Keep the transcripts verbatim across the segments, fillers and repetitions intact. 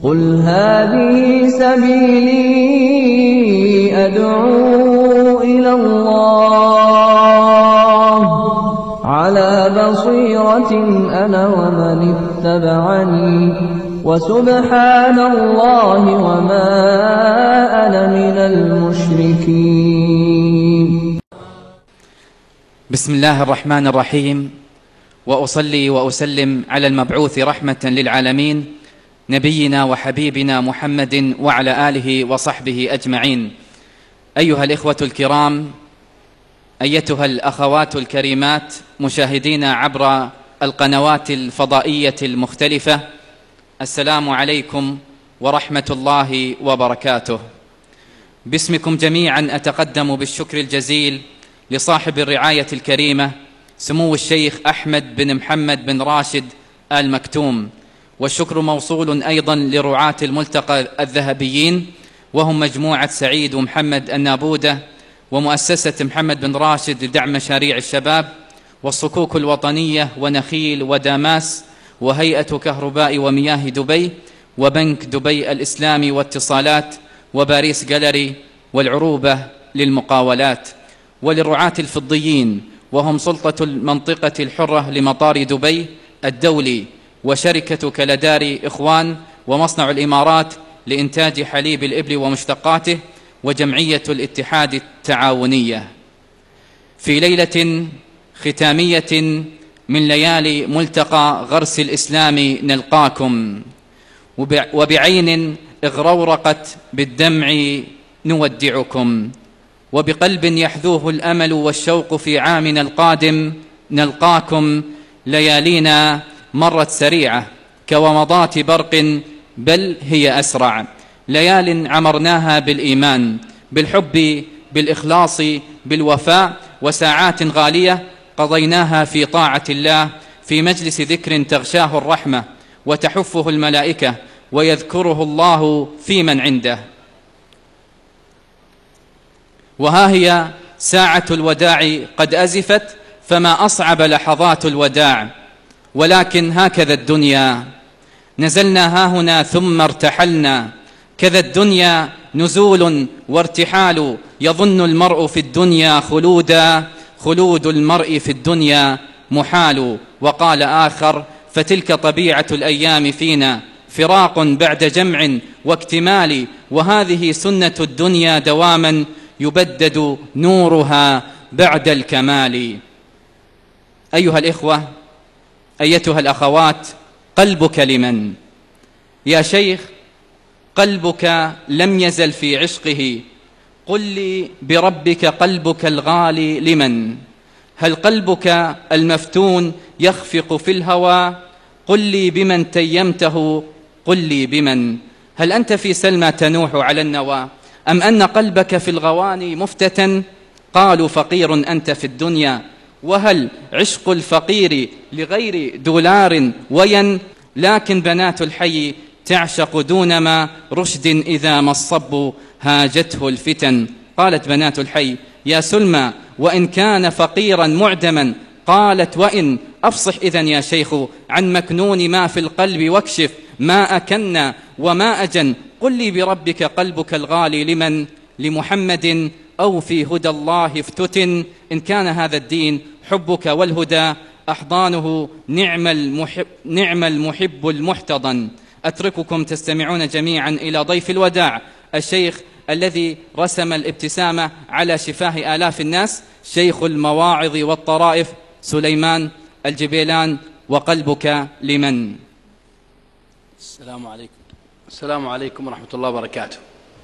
قل هذه سبيلي أدعو إلى الله على بصيرة أنا ومن اتبعني وسبحان الله وما أنا من المشركين. بسم الله الرحمن الرحيم، وأصلي وأسلم على المبعوث رحمة للعالمين نبينا وحبيبنا محمد وعلى آله وصحبه أجمعين. أيها الإخوة الكرام، أيتها الأخوات الكريمات، مشاهدينا عبر القنوات الفضائية المختلفة، السلام عليكم ورحمة الله وبركاته. باسمكم جميعا أتقدم بالشكر الجزيل لصاحب الرعاية الكريمة سمو الشيخ أحمد بن محمد بن راشد آل مكتوم، والشكر موصول أيضا لرعاة الملتقى الذهبيين، وهم مجموعة سعيد ومحمد النابودة، ومؤسسة محمد بن راشد لدعم مشاريع الشباب، والصكوك الوطنية، ونخيل وداماس، وهيئة كهرباء ومياه دبي، وبنك دبي الإسلامي واتصالات، وباريس جاليري، والعروبة للمقاولات، وللرعاة الفضيين، وهم سلطة المنطقة الحرة لمطار دبي الدولي، وشركة كلداري إخوان، ومصنع الإمارات لإنتاج حليب الإبل ومشتقاته، وجمعية الاتحاد التعاونية. في ليلة ختامية من ليالي ملتقى غرس الإسلام نلقاكم، وبعين اغرورقت بالدمع نودعكم، وبقلب يحذوه الأمل والشوق في عامنا القادم نلقاكم. ليالينا مرت سريعة كومضات برق، بل هي أسرع، ليال عمرناها بالإيمان، بالحب، بالإخلاص، بالوفاء، وساعات غالية قضيناها في طاعة الله، في مجلس ذكر تغشاه الرحمة وتحفه الملائكة ويذكره الله في من عنده. وها هي ساعة الوداع قد أزفت، فما أصعب لحظات الوداع، ولكن هكذا الدنيا، نزلنا هاهنا ثم ارتحلنا، كذا الدنيا نزول وارتحال، يظن المرء في الدنيا خلودا، خلود المرء في الدنيا محال. وقال آخر: فتلك طبيعة الأيام فينا، فراق بعد جمع واكتمال، وهذه سنة الدنيا دواما، يبدد نورها بعد الكمال. أيها الإخوة، أيتها الأخوات، قلبك لمن؟ يا شيخ، قلبك لم يزل في عشقه، قل لي بربك قلبك الغالي لمن؟ هل قلبك المفتون يخفق في الهوى؟ قل لي بمن تيمته، قل لي بمن؟ هل أنت في سلمى تنوح على النوى، أم أن قلبك في الغواني مفتتن؟ قالوا فقير أنت في الدنيا، وهل عشق الفقير لغير دولار وين؟ لكن بنات الحي تعشق دونما رشد إذا ما الصب هاجته الفتن. قالت بنات الحي: يا سلمى، وإن كان فقيرا معدما. قالت: وإن أفصح إذن يا شيخ عن مكنون ما في القلب، واكشف ما أكن وما أجن. قل لي بربك قلبك الغالي لمن؟ لمحمد أو في هدى الله افتتن؟ إن كان هذا الدين حبك والهدى أحضانه، نعم المحب, نعم المحب المحتضن. أترككم تستمعون جميعا إلى ضيف الوداع، الشيخ الذي رسم الابتسامة على شفاه آلاف الناس، شيخ المواعظ والطرائف، سليمان الجبيلان. وقلبك لمن؟ السلام عليكم. السلام عليكم ورحمة الله وبركاته.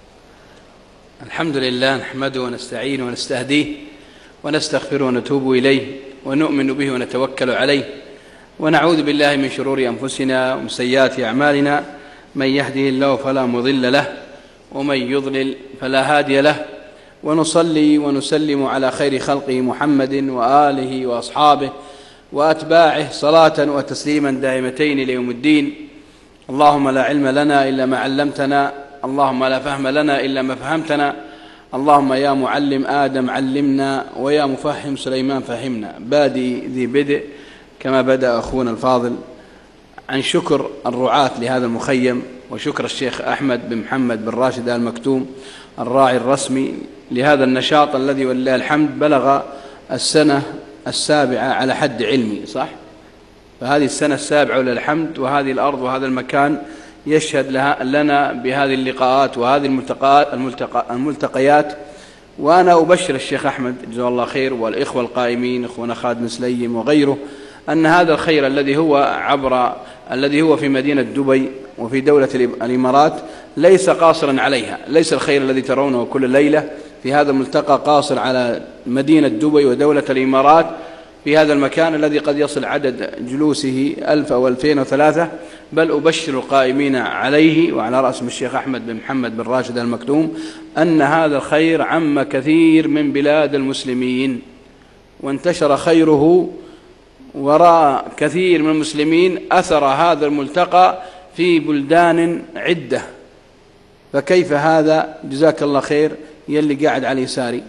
الحمد لله، نحمده ونستعينه ونستهديه ونستغفره ونتوب إليه، ونؤمن به ونتوكل عليه، ونعوذ بالله من شرور أنفسنا ومن سيئات أعمالنا، من يهده الله فلا مضل له، ومن يضلل فلا هادي له. ونصلي ونسلم على خير خلقه محمد وآله وأصحابه وأتباعه صلاة وتسليما دائمتين ليوم الدين. اللهم لا علم لنا إلا ما علمتنا، اللهم لا فهم لنا إلا ما فهمتنا، اللهم يا معلم آدم علمنا، ويا مفهم سليمان فهمنا. بادي ذي بدء كما بدأ أخونا الفاضل، عن شكر الرعاة لهذا المخيم وشكر الشيخ أحمد بن محمد بن راشد آل مكتوم الراعي الرسمي لهذا النشاط الذي ولله الحمد بلغ السنة السابعة على حد علمي، صح؟ فهذه السنة السابعة ولله الحمد، وهذه الأرض وهذا المكان يشهد لها لنا بهذه اللقاءات وهذه الملتقيات الملتقى الملتقيات. وأنا أبشر الشيخ أحمد جزاه الله خير والإخوة القائمين أخونا خالد بن سليم وغيره أن هذا الخير الذي هو عبر الذي هو في مدينة دبي وفي دولة الإمارات ليس قاصرا عليها، ليس الخير الذي ترونه كل ليلة في هذا الملتقى قاصر على مدينة دبي ودولة الإمارات في هذا المكان الذي قد يصل عدد جلوسه ألف أو ألفين وثلاثة، بل أبشر القائمين عليه وعلى رأسهم الشيخ أحمد بن محمد بن راشد آل مكتوم أن هذا الخير عم كثير من بلاد المسلمين، وانتشر خيره وراء كثير من المسلمين أثر هذا الملتقى في بلدان عدة. فكيف هذا؟ جزاك الله خير يلي قاعد على يساري،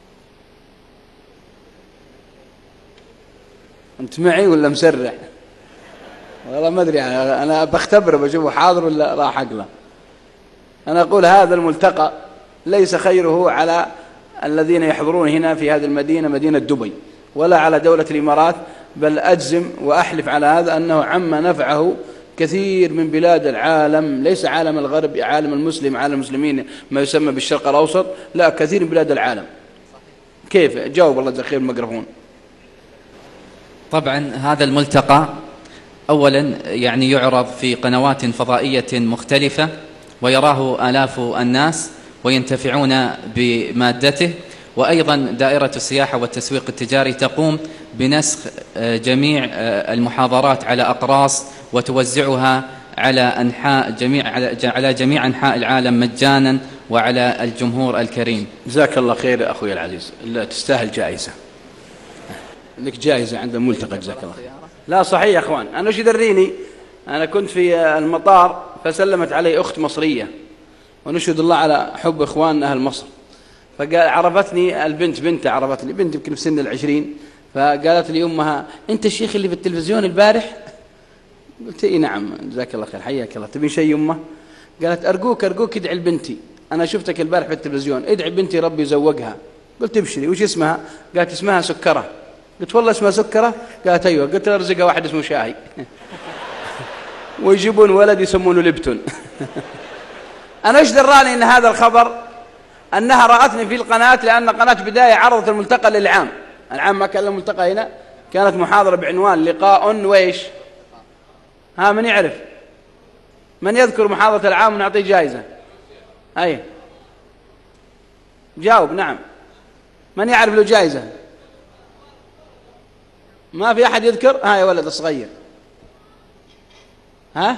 أنت معي ولا مسرح؟ والله ما أدري، أنا بختبره بشوفه حاضر ولا راح أقله. أنا أقول هذا الملتقى ليس خيره على الذين يحضرون هنا في هذه المدينة مدينة دبي ولا على دولة الإمارات، بل أجزم وأحلف على هذا أنه عم نفعه كثير من بلاد العالم، ليس عالم الغرب، عالم المسلم، عالم المسلمين ما يسمى بالشرق الأوسط، لا كثير من بلاد العالم. كيف؟ جاوب الله جزاك خير الميكروفون. طبعا هذا الملتقى أولا يعني يعرض في قنوات فضائية مختلفة ويراه آلاف الناس وينتفعون بمادته، وأيضا دائرة السياحة والتسويق التجاري تقوم بنسخ جميع المحاضرات على أقراص وتوزعها على أنحاء جميع على جميع أنحاء العالم مجانا وعلى الجمهور الكريم. جزاك الله خير أخوي العزيز، لا تستاهل جائزة، لك جائزة عند الملتقى جزاك الله خير. لا صحيح يا أخوان، أنا وش يدريني، أنا كنت في المطار فسلمت علي أخت مصرية ونشهد الله على حب إخواننا أهل مصر، فقال عرفتني البنت بنت عرفتني بنت يمكن في سن العشرين، فقالت لي أمها أنت الشيخ اللي في التلفزيون البارح؟ قلت إيه نعم جزاك الله خير حياك الله، تبين شيء أمه؟ قالت أرجوك أرجوك ادعي لبنتي، أنا شفتك البارح في التلفزيون، ادعي بنتي ربي يزوجها. قلت ابشري وش اسمها؟ قالت اسمها سكرة. قلت والله اسمها سكرة؟ قالت أيوة. قلت ارزقها واحد اسمه شاهي ويجيبون ولد يسمونه لبتون. أنا إيش دراني إن هذا الخبر أنها رأتني في القناة، لأن قناة بداية عرضت الملتقى للعام، العام ما كان الملتقى هنا، كانت محاضرة بعنوان لقاء ويش، ها من يعرف؟ من يذكر محاضرة العام ونعطيه جائزة؟ أي جاوب نعم. من يعرف له جائزة؟ ما في أحد يذكر؟ ها يا ولد الصغير، ها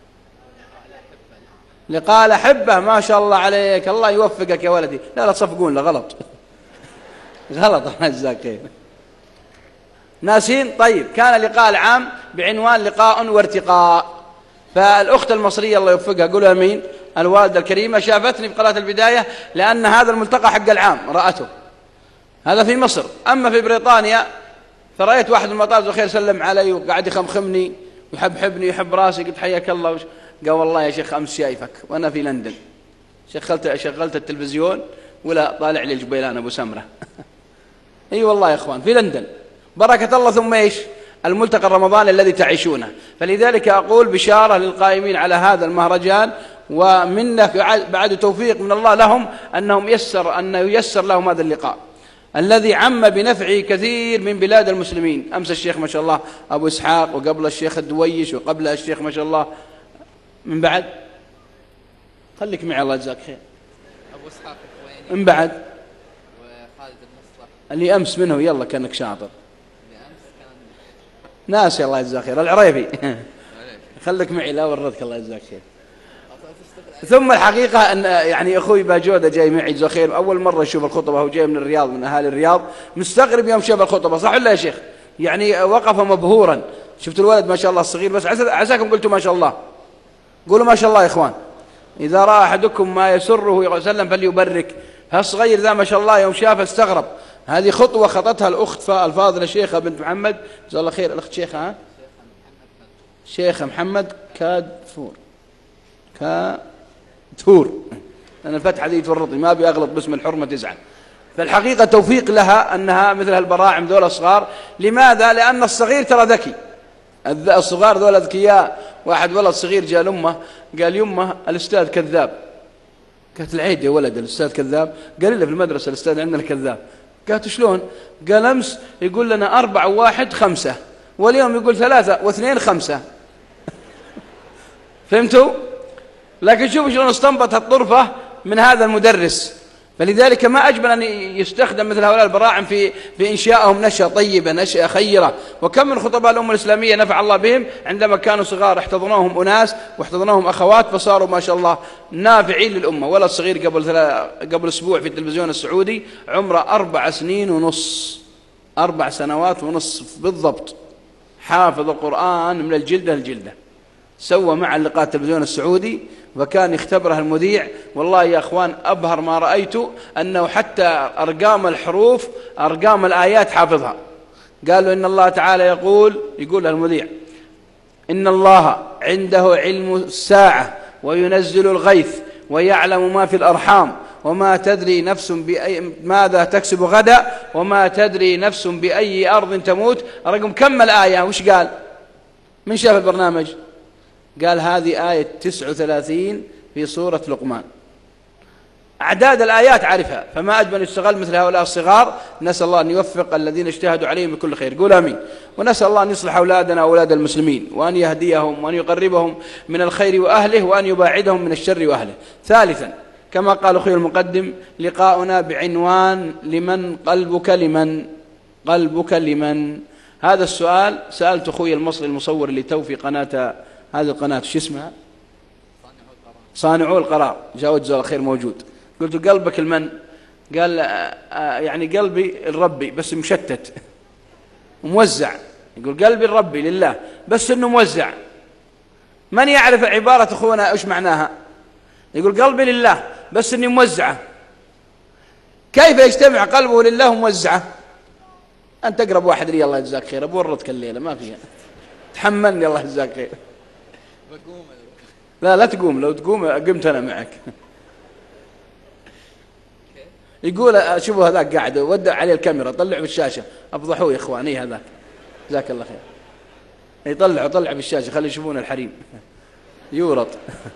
لقاء الأحبة، ما شاء الله عليك، الله يوفقك يا ولدي. لا لا تصفقون لا غلط غلط الله يجزاك خير ناسين. طيب كان لقاء العام بعنوان لقاء وارتقاء، فالأخت المصرية الله يوفقها قولها مين، الوالدة الكريمة، شافتني في قناة البداية لأن هذا الملتقى حق العام رأته، هذا في مصر. أما في بريطانيا فرأيت واحد من المطار خير سلم علي وقاعد يخمخمني ويحبحبني يحب راسي، قلت حياك الله وش... قال والله يا شيخ أمس شايفك وأنا في لندن، شغلت شغلت التلفزيون ولا طالع لي الجبيلان أبو سمرة اي أيوة والله يا إخوان في لندن، بركة الله. ثم إيش الملتقى الرمضاني الذي تعيشونه. فلذلك أقول بشارة للقائمين على هذا المهرجان، ومنك بعد توفيق من الله لهم أنهم يسر أن ييسر لهم هذا اللقاء الذي عم بنفعه كثير من بلاد المسلمين. أمس الشيخ ما شاء الله أبو إسحاق، وقبل الشيخ الدويش، وقبل الشيخ ما شاء الله من بعد خليك معي الله يجزاك خير أبو إسحاق من بعد وخالد المصطفى اللي أمس منه يلا كأنك شاطر ناس الله يجزاك خير العريفي خليك معي لا وردك الله يجزاك خير. ثم الحقيقة أن يعني أخوي باجودة جاي معي جزاه خير، أول مرة يشوف الخطبة، هو جاي من الرياض من أهالي الرياض، مستغرب يوم شاف الخطبة، صح ولا يا شيخ؟ يعني وقف مبهورا. شفت الولد ما شاء الله الصغير، بس عساكم قلتوا ما شاء الله، قولوا ما شاء الله يا إخوان. إذا رأى أحدكم ما يسره وسلم فليبرك. هالصغير ذا ما شاء الله يوم شافه استغرب. هذه خطوة خطتها الأخت الفاضلة شيخة بنت محمد جزاه الله خير، الأخت شيخة ها؟ شيخة محمد كادفور كتور، لأن الفتحة ذي تورطني، ما أبي أغلط باسم الحرمة تزعل. فالحقيقة توفيق لها أنها مثل هالبراعم ذولا صغار. لماذا؟ لأن الصغير ترى ذكي، الصغار ذولا ذكياء. واحد ولد صغير جاء لأمه قال يمه الأستاذ كذاب. قالت العيد يا ولد الأستاذ كذاب؟ قال له في المدرسة الأستاذ عندنا كذاب. قالت شلون؟ قال أمس يقول لنا أربعة وواحد خمسة، واليوم يقول ثلاثة واثنين خمسة. فهمتوا؟ لكن شوفوا شلون استنبط الطرفة من هذا المدرس. فلذلك ما أجمل أن يستخدم مثل هؤلاء البراعم في في إنشائهم نشأة طيبة، نشأة خيرة. وكم من خطباء الأمة الإسلامية نفع الله بهم عندما كانوا صغار احتضنوهم أناس واحتضنوهم أخوات فصاروا ما شاء الله نافعين للأمة. ولد صغير قبل قبل أسبوع في التلفزيون السعودي عمره أربع سنين ونص، أربع سنوات ونص بالضبط، حافظ القرآن من الجلدة الجلدة. سوى مع اللقاء التلفزيون السعودي وكان يختبره المذيع. والله يا أخوان أبهر ما رأيته أنه حتى أرقام الحروف أرقام الآيات حافظها. قالوا إن الله تعالى يقول يقول المذيع إن الله عنده علم الساعة وينزل الغيث ويعلم ما في الأرحام وما تدري نفس بأي ماذا تكسب غدا وما تدري نفس بأي أرض تموت. رقم كم الآية؟ وش قال؟ من شاف البرنامج؟ قال هذه آية تسعة وثلاثين في سورة لقمان. أعداد الآيات عارفها. فما أجمل يشتغل مثل هؤلاء الصغار. نسأل الله أن يوفق الذين اجتهدوا عليهم بكل خير. قول آمين. ونسأل الله أن يصلح أولادنا وأولاد المسلمين وأن يهديهم وأن يقربهم من الخير وأهله وأن يباعدهم من الشر وأهله. ثالثا كما قال أخي المقدم لقاؤنا بعنوان لمن قلبك لمن قلبك لمن. هذا السؤال سألت أخوي المصري المصور اللي تو في قناة هذه القناة شو اسمها؟ صانعوا القرار. جاء جزاه الله خير موجود. قلت قلبك المن؟ قال يعني قلبي الربي بس مشتت وموزع. يقول قلبي الربي لله بس انه موزع. من يعرف عبارة اخونا ايش معناها؟ يقول قلبي لله بس اني موزعه. كيف يجتمع قلبه لله وموزعه؟ انت اقرب واحد لي الله يجزاك خير. بورطك الليله ما فيها. تحملني الله يجزاك خير. لا لا تقوم، لو تقوم قمت أنا معك. يقول شوفوا هذاك قاعد ودع عليه الكاميرا طلع بالشاشة أفضحوه يا إخواني هذاك جزاك الله خير. يطلع طلع بالشاشة خلي يشوفون الحريم يورط.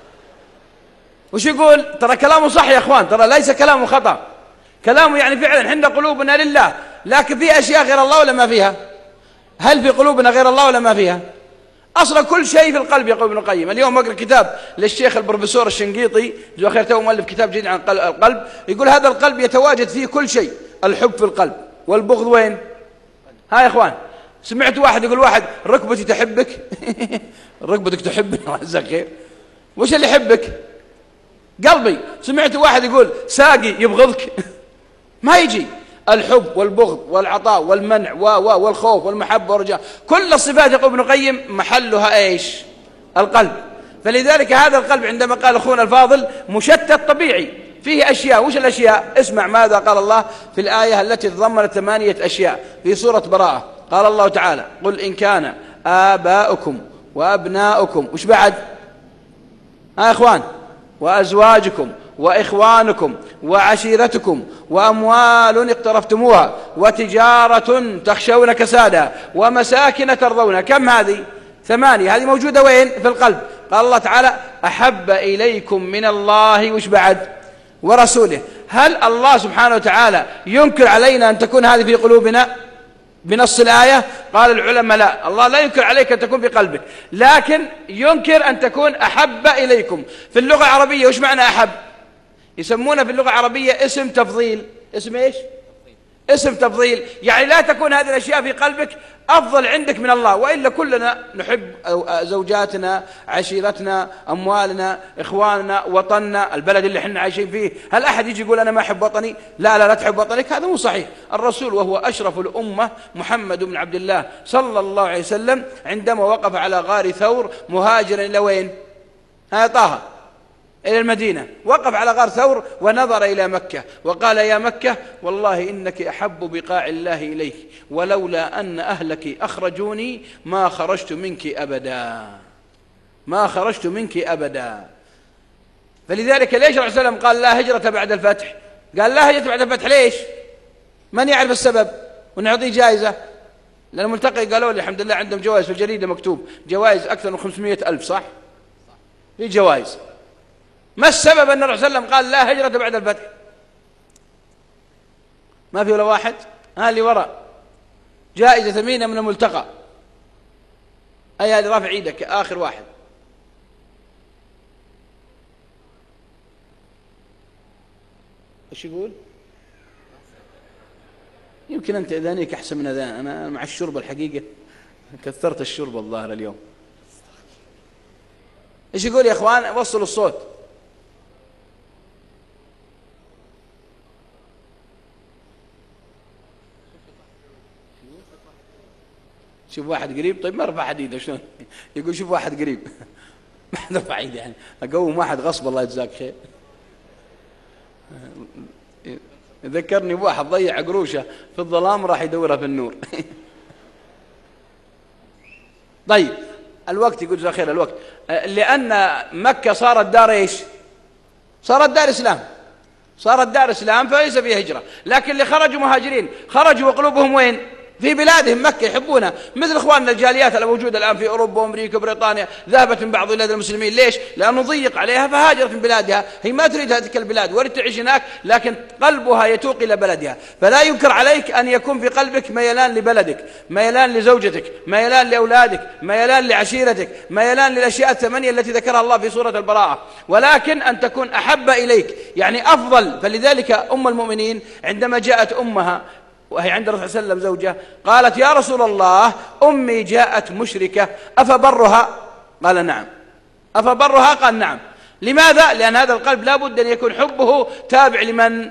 وش يقول؟ ترى كلامه صح يا إخوان، ترى ليس كلامه خطأ، كلامه يعني فعلا حنا قلوبنا لله، لكن في أشياء غير الله ولا ما فيها؟ هل في قلوبنا غير الله ولا ما فيها؟ أصلا كل شيء في القلب يقول ابن القيم. اليوم أقرأ كتاب للشيخ البروفيسور الشنقيطي جزاه خير تو مؤلف كتاب جديد عن القلب. يقول هذا القلب يتواجد فيه كل شيء. الحب في القلب والبغض وين؟ ها يا إخوان سمعت واحد يقول واحد ركبتي تحبك. ركبتك تحبني الله يجزاك خير. وش اللي يحبك؟ قلبي. سمعت واحد يقول ساقي يبغضك. ما يجي. الحب والبغض والعطاء والمنع والخوف والمحبة والرجاء كل الصفات يقول ابن القيم محلها ايش؟ القلب. فلذلك هذا القلب عندما قال اخونا الفاضل مشتت طبيعي فيه اشياء. وش الاشياء؟ اسمع ماذا قال الله في الآية التي تضمنت ثمانية اشياء في سورة براءة. قال الله تعالى قل إن كان آباؤكم وأبناؤكم وش بعد؟ ها يا اخوان وأزواجكم وإخوانكم وعشيرتكم وأموال اقترفتموها وتجارة تخشون كسادها ومساكن ترضونها. كم هذه؟ ثمانية. هذه موجودة وين؟ في القلب. قال الله تعالى أحب إليكم من الله وش بعد؟ ورسوله. هل الله سبحانه وتعالى ينكر علينا أن تكون هذه في قلوبنا بنص الآية؟ قال العلماء لا، الله لا ينكر عليك أن تكون في قلبك، لكن ينكر أن تكون أحب إليكم. في اللغة العربية وش معنى أحب؟ يسمونه في اللغة العربية اسم تفضيل. اسم ايش؟ اسم تفضيل. يعني لا تكون هذه الأشياء في قلبك أفضل عندك من الله، وإلا كلنا نحب زوجاتنا، عشيرتنا، أموالنا، إخواننا، وطننا، البلد اللي احنا عايشين فيه. هل أحد يجي يقول أنا ما أحب وطني؟ لا لا لا تحب وطنك، هذا مو صحيح. الرسول وهو أشرف الأمة محمد بن عبد الله صلى الله عليه وسلم عندما وقف على غار ثور مهاجرا إلى وين؟ ها طه إلى المدينة، وقف على غار ثور ونظر إلى مكة وقال يا مكة والله إنك أحب بقاع الله إليك ولولا أن أهلك أخرجوني ما خرجت منك أبدا، ما خرجت منك أبدا. فلذلك ليش الرسول صلى الله عليه وسلم قال لا هجرة بعد الفتح؟ قال لا هجرة بعد الفتح ليش؟ من يعرف السبب؟ ونعطيه جائزة. لأن الملتقي قالوا لي الحمد لله عندهم جوائز في الجريدة مكتوب جوائز أكثر من خمسمائة ألف، صح؟ في جوائز. ما السبب أن الرسول صلى الله عليه وسلم قال لا هجرة بعد الفتح؟ ما في ولا واحد؟ ها اللي وراء جائزة ثمينة من الملتقى. أي اللي رافع ايدك آخر واحد. ايش يقول؟ يمكن أنت أذانيك أحسن من أذان أنا مع الشرب الحقيقة كثرت الشرب الظاهر اليوم. ايش يقول يا اخوان؟ وصلوا الصوت. شوف واحد قريب. طيب ما ارفع حديده شلون؟ يقول شوف واحد قريب. ما حد رفع ايده يعني اقوم واحد غصب الله يجزاك خير. ذكرني بواحد ضيع قروشه في الظلام راح يدورها في النور. طيب الوقت يقول جزاك خير. الوقت لأن مكة صارت دار ايش؟ صارت دار اسلام، صارت دار اسلام فليس فيها هجرة. لكن اللي خرجوا مهاجرين خرجوا وقلوبهم وين؟ في بلادهم مكة يحبونها، مثل اخواننا الجاليات الموجودة الآن في أوروبا وأمريكا وبريطانيا. ذهبت من بعض بلاد المسلمين ليش؟ لأنه ضيق عليها فهاجرت من بلادها. هي ما تريد هذه البلاد ولا تعيش هناك، لكن قلبها يتوق إلى بلدها. فلا ينكر عليك أن يكون في قلبك ميلان لبلدك، ميلان لزوجتك، ميلان لأولادك، ميلان لعشيرتك، ميلان للأشياء الثمانية التي ذكرها الله في سورة البراءة، ولكن أن تكون أحب إليك يعني أفضل. فلذلك أم المؤمنين عندما جاءت أمها وهي عند الرسول صلى الله عليه وسلم زوجة قالت يا رسول الله أمي جاءت مشركة أفبرها؟ قال نعم. أفبرها؟ قال نعم. لماذا؟ لأن هذا القلب لا بد أن يكون حبه تابع لمن؟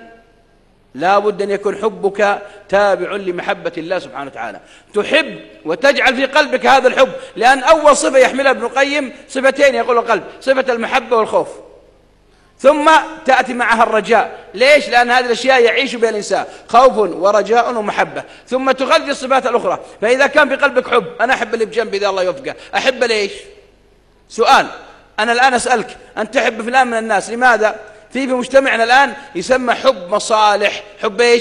لا بد أن يكون حبك تابع لمحبة الله سبحانه وتعالى. تحب وتجعل في قلبك هذا الحب، لأن أول صفة يحملها ابن القيم صفتين يقول القلب: صفة المحبة والخوف، ثم تأتي معها الرجاء. ليش؟ لأن هذه الأشياء يعيش بها الإنسان، خوف ورجاء ومحبة، ثم تغذي الصفات الأخرى. فإذا كان في قلبك حب، أنا أحب اللي بجنبي إذا الله يوفقه، أحب ليش؟ سؤال أنا الآن أسألك، أنت تحب فلان من الناس لماذا؟ في في مجتمعنا الآن يسمى حب مصالح. حب إيش؟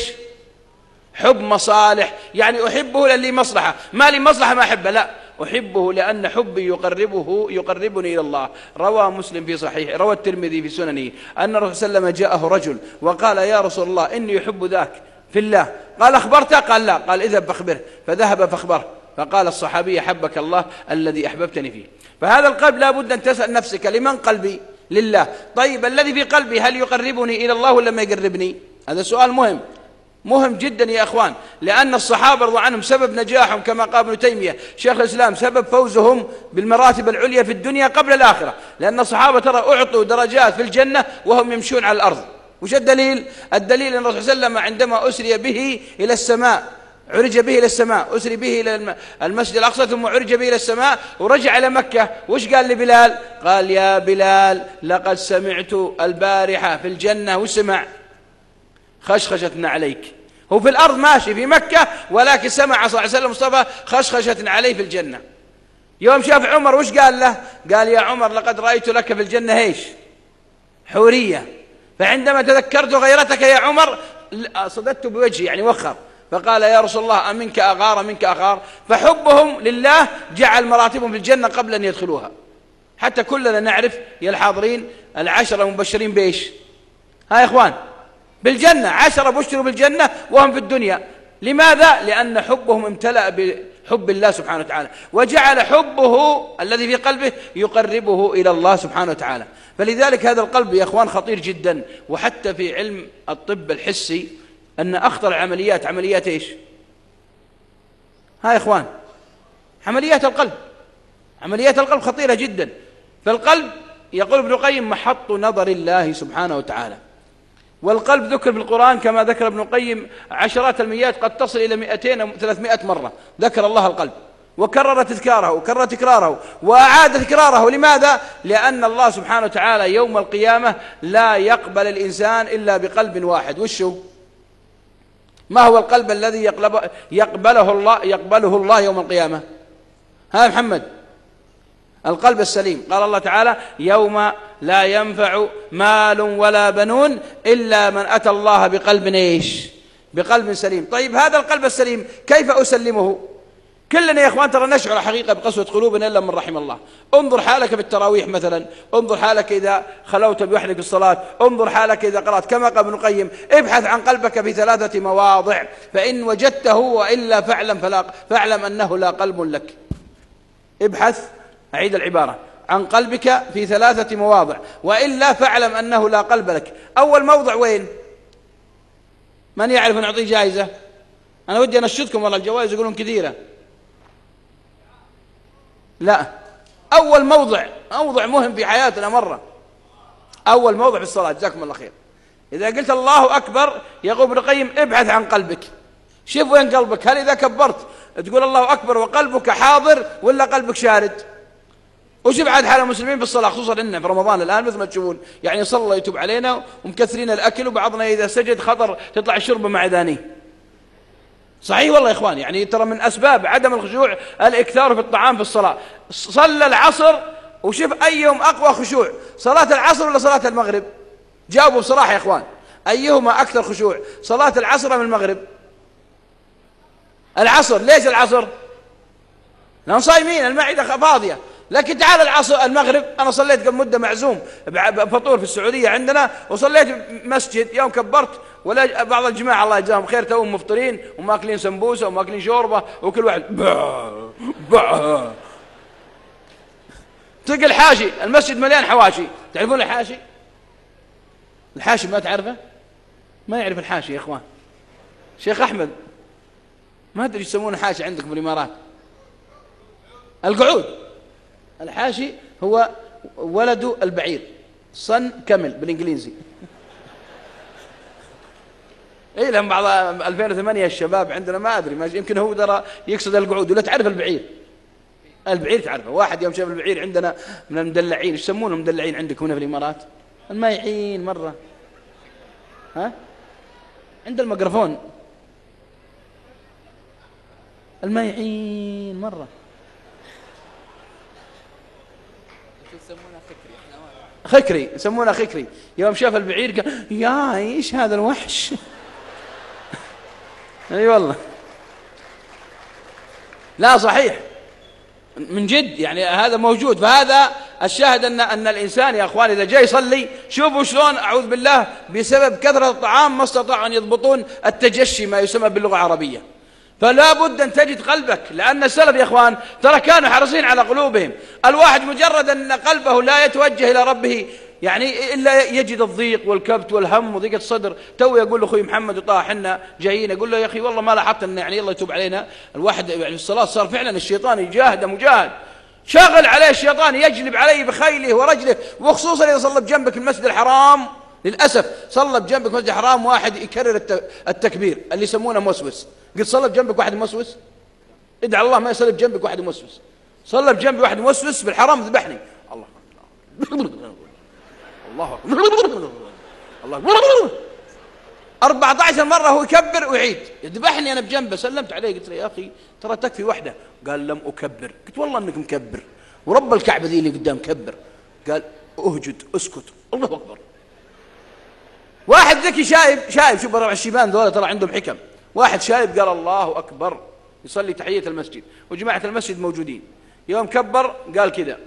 حب مصالح، يعني أحبه للي مصلحة، ما لي مصلحة ما أحبه، لا، أحبه لأن حبي يقربه يقربني إلى الله. روى مسلم في صحيح، روى الترمذي في سننه أن الرسول صلى الله عليه وسلم جاءه رجل وقال يا رسول الله إني أحب ذاك في الله. قال أخبرته؟ قال لا. قال اذهب فاخبره. فذهب فاخبره، فقال الصحابي أحبك الله الذي أحببتني فيه. فهذا القلب لا بد أن تسأل نفسك لمن قلبي؟ لله. طيب الذي في قلبي هل يقربني إلى الله ولا ما يقربني؟ هذا سؤال مهم مهم جدا يا أخوان، لأن الصحابة رضي عنهم سبب نجاحهم كما قال ابن تيمية شيخ الإسلام سبب فوزهم بالمراتب العليا في الدنيا قبل الآخرة، لأن الصحابة ترى أعطوا درجات في الجنة وهم يمشون على الأرض. وش الدليل؟ الدليل أن الرسول صلى الله عليه وسلم عندما أسري به إلى السماء، عرج به إلى السماء، أسري به إلى المسجد الأقصى ثم عرج به إلى السماء ورجع إلى مكة، وش قال لبلال؟ قال يا بلال لقد سمعت البارحة في الجنة، وسمع خشخشة عليك. هو في الأرض ماشي في مكة، ولكن سمع صلى الله عليه وسلم مصطفى خشخشة عليه في الجنة. يوم شاف عمر وش قال له؟ قال يا عمر لقد رأيت لك في الجنة ايش؟ حورية. فعندما تذكرت غيرتك يا عمر صددت بوجهي، يعني وخر، فقال يا رسول الله أمنك أغار منك أغار. فحبهم لله جعل مراتبهم في الجنة قبل أن يدخلوها. حتى كلنا نعرف يا الحاضرين العشرة المبشرين بإيش؟ ها يا إخوان بالجنة، عشرة بشروا بالجنة وهم في الدنيا. لماذا؟ لأن حبهم امتلأ بحب الله سبحانه وتعالى، وجعل حبه الذي في قلبه يقربه إلى الله سبحانه وتعالى. فلذلك هذا القلب يا أخوان خطير جدا. وحتى في علم الطب الحسي أن أخطر عمليات عمليات إيش؟ ها يا إخوان عمليات القلب. عمليات القلب خطيرة جدا. فالقلب يقول ابن القيم محط نظر الله سبحانه وتعالى. والقلب ذكر في القرآن كما ذكر ابن القيم عشرات المئات، قد تصل إلى مئتين أو ثلاثمائة مرة ذكر الله القلب، وكرر تذكاره وكرر تكراره وأعاد تكراره. لماذا؟ لأن الله سبحانه وتعالى يوم القيامة لا يقبل الإنسان إلا بقلب واحد. وشو؟ ما هو القلب الذي يقبله الله يقبله الله يوم القيامة؟ ها محمد القلب السليم. قال الله تعالى: يوم لا ينفع مال ولا بنون إلا من أتى الله بقلب إيش؟ بقلب سليم. طيب هذا القلب السليم كيف أسلمه؟ كلنا يا إخوان ترى نشعر حقيقة بقسوة قلوبنا إلا من رحم الله. انظر حالك بالتراويح مثلا، انظر حالك إذا خلوت بوحدك في الصلاة، انظر حالك إذا قرأت. كما قال ابن القيم: ابحث عن قلبك في ثلاثة مواضع، فإن وجدته وإلا فاعلم, فلا فاعلم أنه لا قلب لك. ابحث، أعيد العبارة، عن قلبك في ثلاثة مواضع وإلا فاعلم أنه لا قلب لك. أول موضع وين؟ من يعرف نعطيه جائزة؟ أنا ودي أنشدكم والله، الجوائز يقولون كثيرة. لا، أول موضع، موضع مهم في حياتنا مرة، أول موضع في الصلاة. جزاكم الله خير. إذا قلت الله أكبر يقول ابن القيم: ابحث عن قلبك، شوف وين قلبك. هل إذا كبرت تقول الله أكبر وقلبك حاضر ولا قلبك شارد؟ وش بعد حال المسلمين في الصلاة، خصوصا إننا في رمضان الآن مثل ما تشوفون، يعني صلى الله يتوب علينا ومكثرين الأكل، وبعضنا إذا سجد خطر تطلع الشربة مع ذانيه. صحيح والله يا إخوان، يعني ترى من أسباب عدم الخشوع الإكثار في الطعام في الصلاة. صلى العصر وشوف أيهم أقوى خشوع، صلاة العصر ولا صلاة المغرب؟ جاوبوا بصراحة يا إخوان، أيهما أكثر خشوع، صلاة العصر أم المغرب؟ العصر. ليش العصر؟ لأن صايمين المعدة فاضية. لكن تعال العصر المغرب، أنا صليت قبل مدة معزوم بفطور في السعودية عندنا، وصليت مسجد يوم كبرت، ولا بعض الجماعة الله يجزاهم خير توهم مفطرين وماكلين سمبوسة وماكلين شوربة، وكل واحد با با. تلقى الحاشي، المسجد مليان حواشي. تعرفون الحاشي؟ الحاشي ما تعرفه؟ ما يعرف الحاشي يا إخوان. شيخ أحمد ما أدري يسمونه حاشي عندكم في الإمارات. القعود. الحاشي هو ولد البعير، صن كمل بالإنجليزي. إيه لهم بعض ألفين وثمانية الشباب عندنا ما أدري، ما يمكن هو درى يقصد القعود ولا تعرف البعير. البعير تعرفه. واحد يوم شاف البعير عندنا من المدلعين، ايش يسمونه المدلعين عندكم هنا في الإمارات؟ المايعين مرة. ها؟ عند الميكروفون. المايعين مرة. خكري، يسمونه خكري. يوم شاف البعير قال: يا ايش هذا الوحش. اي والله. لا صحيح من جد، يعني هذا موجود. فهذا الشاهد ان ان الانسان يا اخوان اذا جاي يصلي، شوفوا شلون اعوذ بالله بسبب كثرة الطعام ما استطاعوا ان يضبطون التجشي ما يسمى باللغة العربية. فلا بد أن تجد قلبك، لأن السلف يا إخوان ترى كانوا حريصين على قلوبهم. الواحد مجرد أن قلبه لا يتوجه إلى ربه يعني إلا يجد الضيق والكبت والهم وضيقة الصدر. تو يقول له أخوي محمد وطه حنا جايين، يقول له: يا أخي والله ما لاحظت أن يعني الله يتوب علينا. الواحد يعني في الصلاة صار فعلا الشيطان يجاهد مجاهد، شغل عليه الشيطان، يجلب عليه بخيله ورجله، وخصوصا إذا صلى بجنبك المسجد الحرام. للأسف صلى بجنبك المسجد الحرام واحد يكرر التكبير اللي يسمونه موسوس. قلت صلى بجنبك واحد موسوس، ادعى الله ما يصلي بجنبك واحد موسوس. صلى بجنبي واحد موسوس بالحرام ذبحني. الله الله الله أربعة عشر مرة هو يكبر ويعيد، يذبحني أنا بجنبه. سلمت عليه قلت له: يا أخي ترى تكفي واحدة. قال: لم أكبر. قلت: والله أنك مكبر ورب الكعبة ذي اللي قدام كبر. قال: أهجد اسكت. الله أكبر. واحد ذكي شايب شايب شوف ربع الشيبان ذولا ترى عندهم حكم. واحد شايب قال: الله أكبر، يصلي تحية المسجد وجماعة المسجد موجودين. يوم كبر قال كذا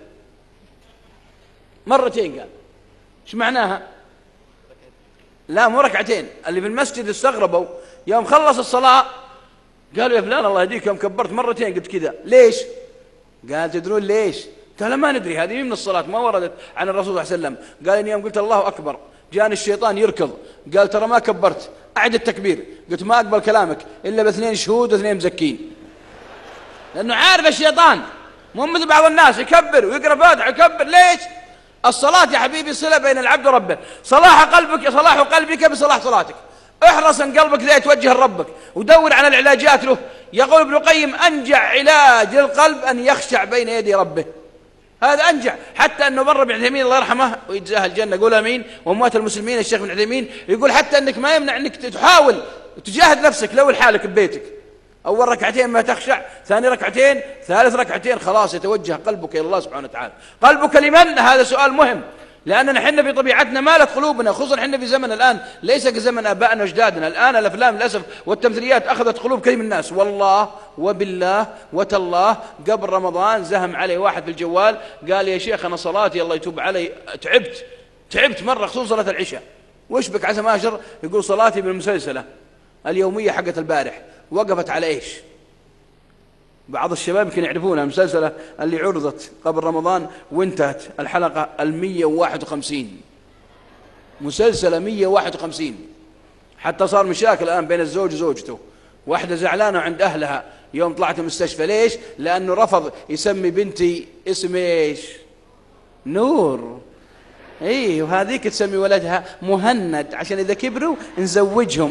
مرتين. قال: ايش معناها؟ لا مو ركعتين. اللي في المسجد استغربوا. يوم خلص الصلاة قالوا: يا فلان الله يهديك يوم كبرت مرتين قلت كذا ليش؟ قال: تدرون ليش؟ قال: ما ندري، هذه من الصلاة ما وردت عن الرسول صلى الله عليه وسلم. قال: إني يوم قلت الله أكبر جاني الشيطان يركض، قال: ترى ما كبرت، أعد التكبير. قلت: ما أقبل كلامك إلا باثنين شهود واثنين مزكين. لأنه عارف الشيطان مو مثل بعض الناس يكبر ويقرأ فاتحة يكبر. ليش؟ الصلاة يا حبيبي صلة بين العبد وربه. صلاح قلبك صلاح قلبك بصلاح صلاتك. احرص ان قلبك لا يتوجه لربك ودور على العلاجات له. يقول ابن القيم: أنجع علاج للقلب أن يخشع بين يدي ربه. هذا أنجع. حتى أنه مر ابن عثيمين الله يرحمه ويجزاه الجنة، قول أمين، وأموات المسلمين الشيخ ابن عثيمين يقول حتى أنك ما يمنع أنك تحاول تجاهد نفسك لو لحالك ببيتك أول ركعتين ما تخشع، ثاني ركعتين، ثالث ركعتين خلاص يتوجه قلبك إلى الله سبحانه وتعالى. قلبك لمن؟ هذا سؤال مهم، لأننا حنا في طبيعتنا مالت قلوبنا، خصوصا حنا في زمن الآن ليس كزمن آبائنا وأجدادنا. الآن الأفلام للأسف والتمثيليات أخذت قلوب كثير من الناس. والله وبالله وتالله قبل رمضان زهم علي واحد في الجوال قال يا شيخ أنا صلاتي الله يتوب علي تعبت تعبت مرة خصوصا صلاة العشاء. وش بك عسى ماشر؟ يقول صلاتي بالمسلسلة اليومية حقت البارح وقفت على إيش؟ بعض الشباب يمكن يعرفونها، المسلسلة اللي عرضت قبل رمضان وانتهت الحلقة المية وواحد وخمسين، مسلسلة مية وواحد وخمسين، حتى صار مشاكل الآن بين الزوج وزوجته، واحدة زعلانة عند أهلها يوم طلعت المستشفى. ليش؟ لأنه رفض يسمي بنتي اسم إيش؟ نور. إيه، وهذيك تسمي ولدها مهند عشان إذا كبروا نزوجهم.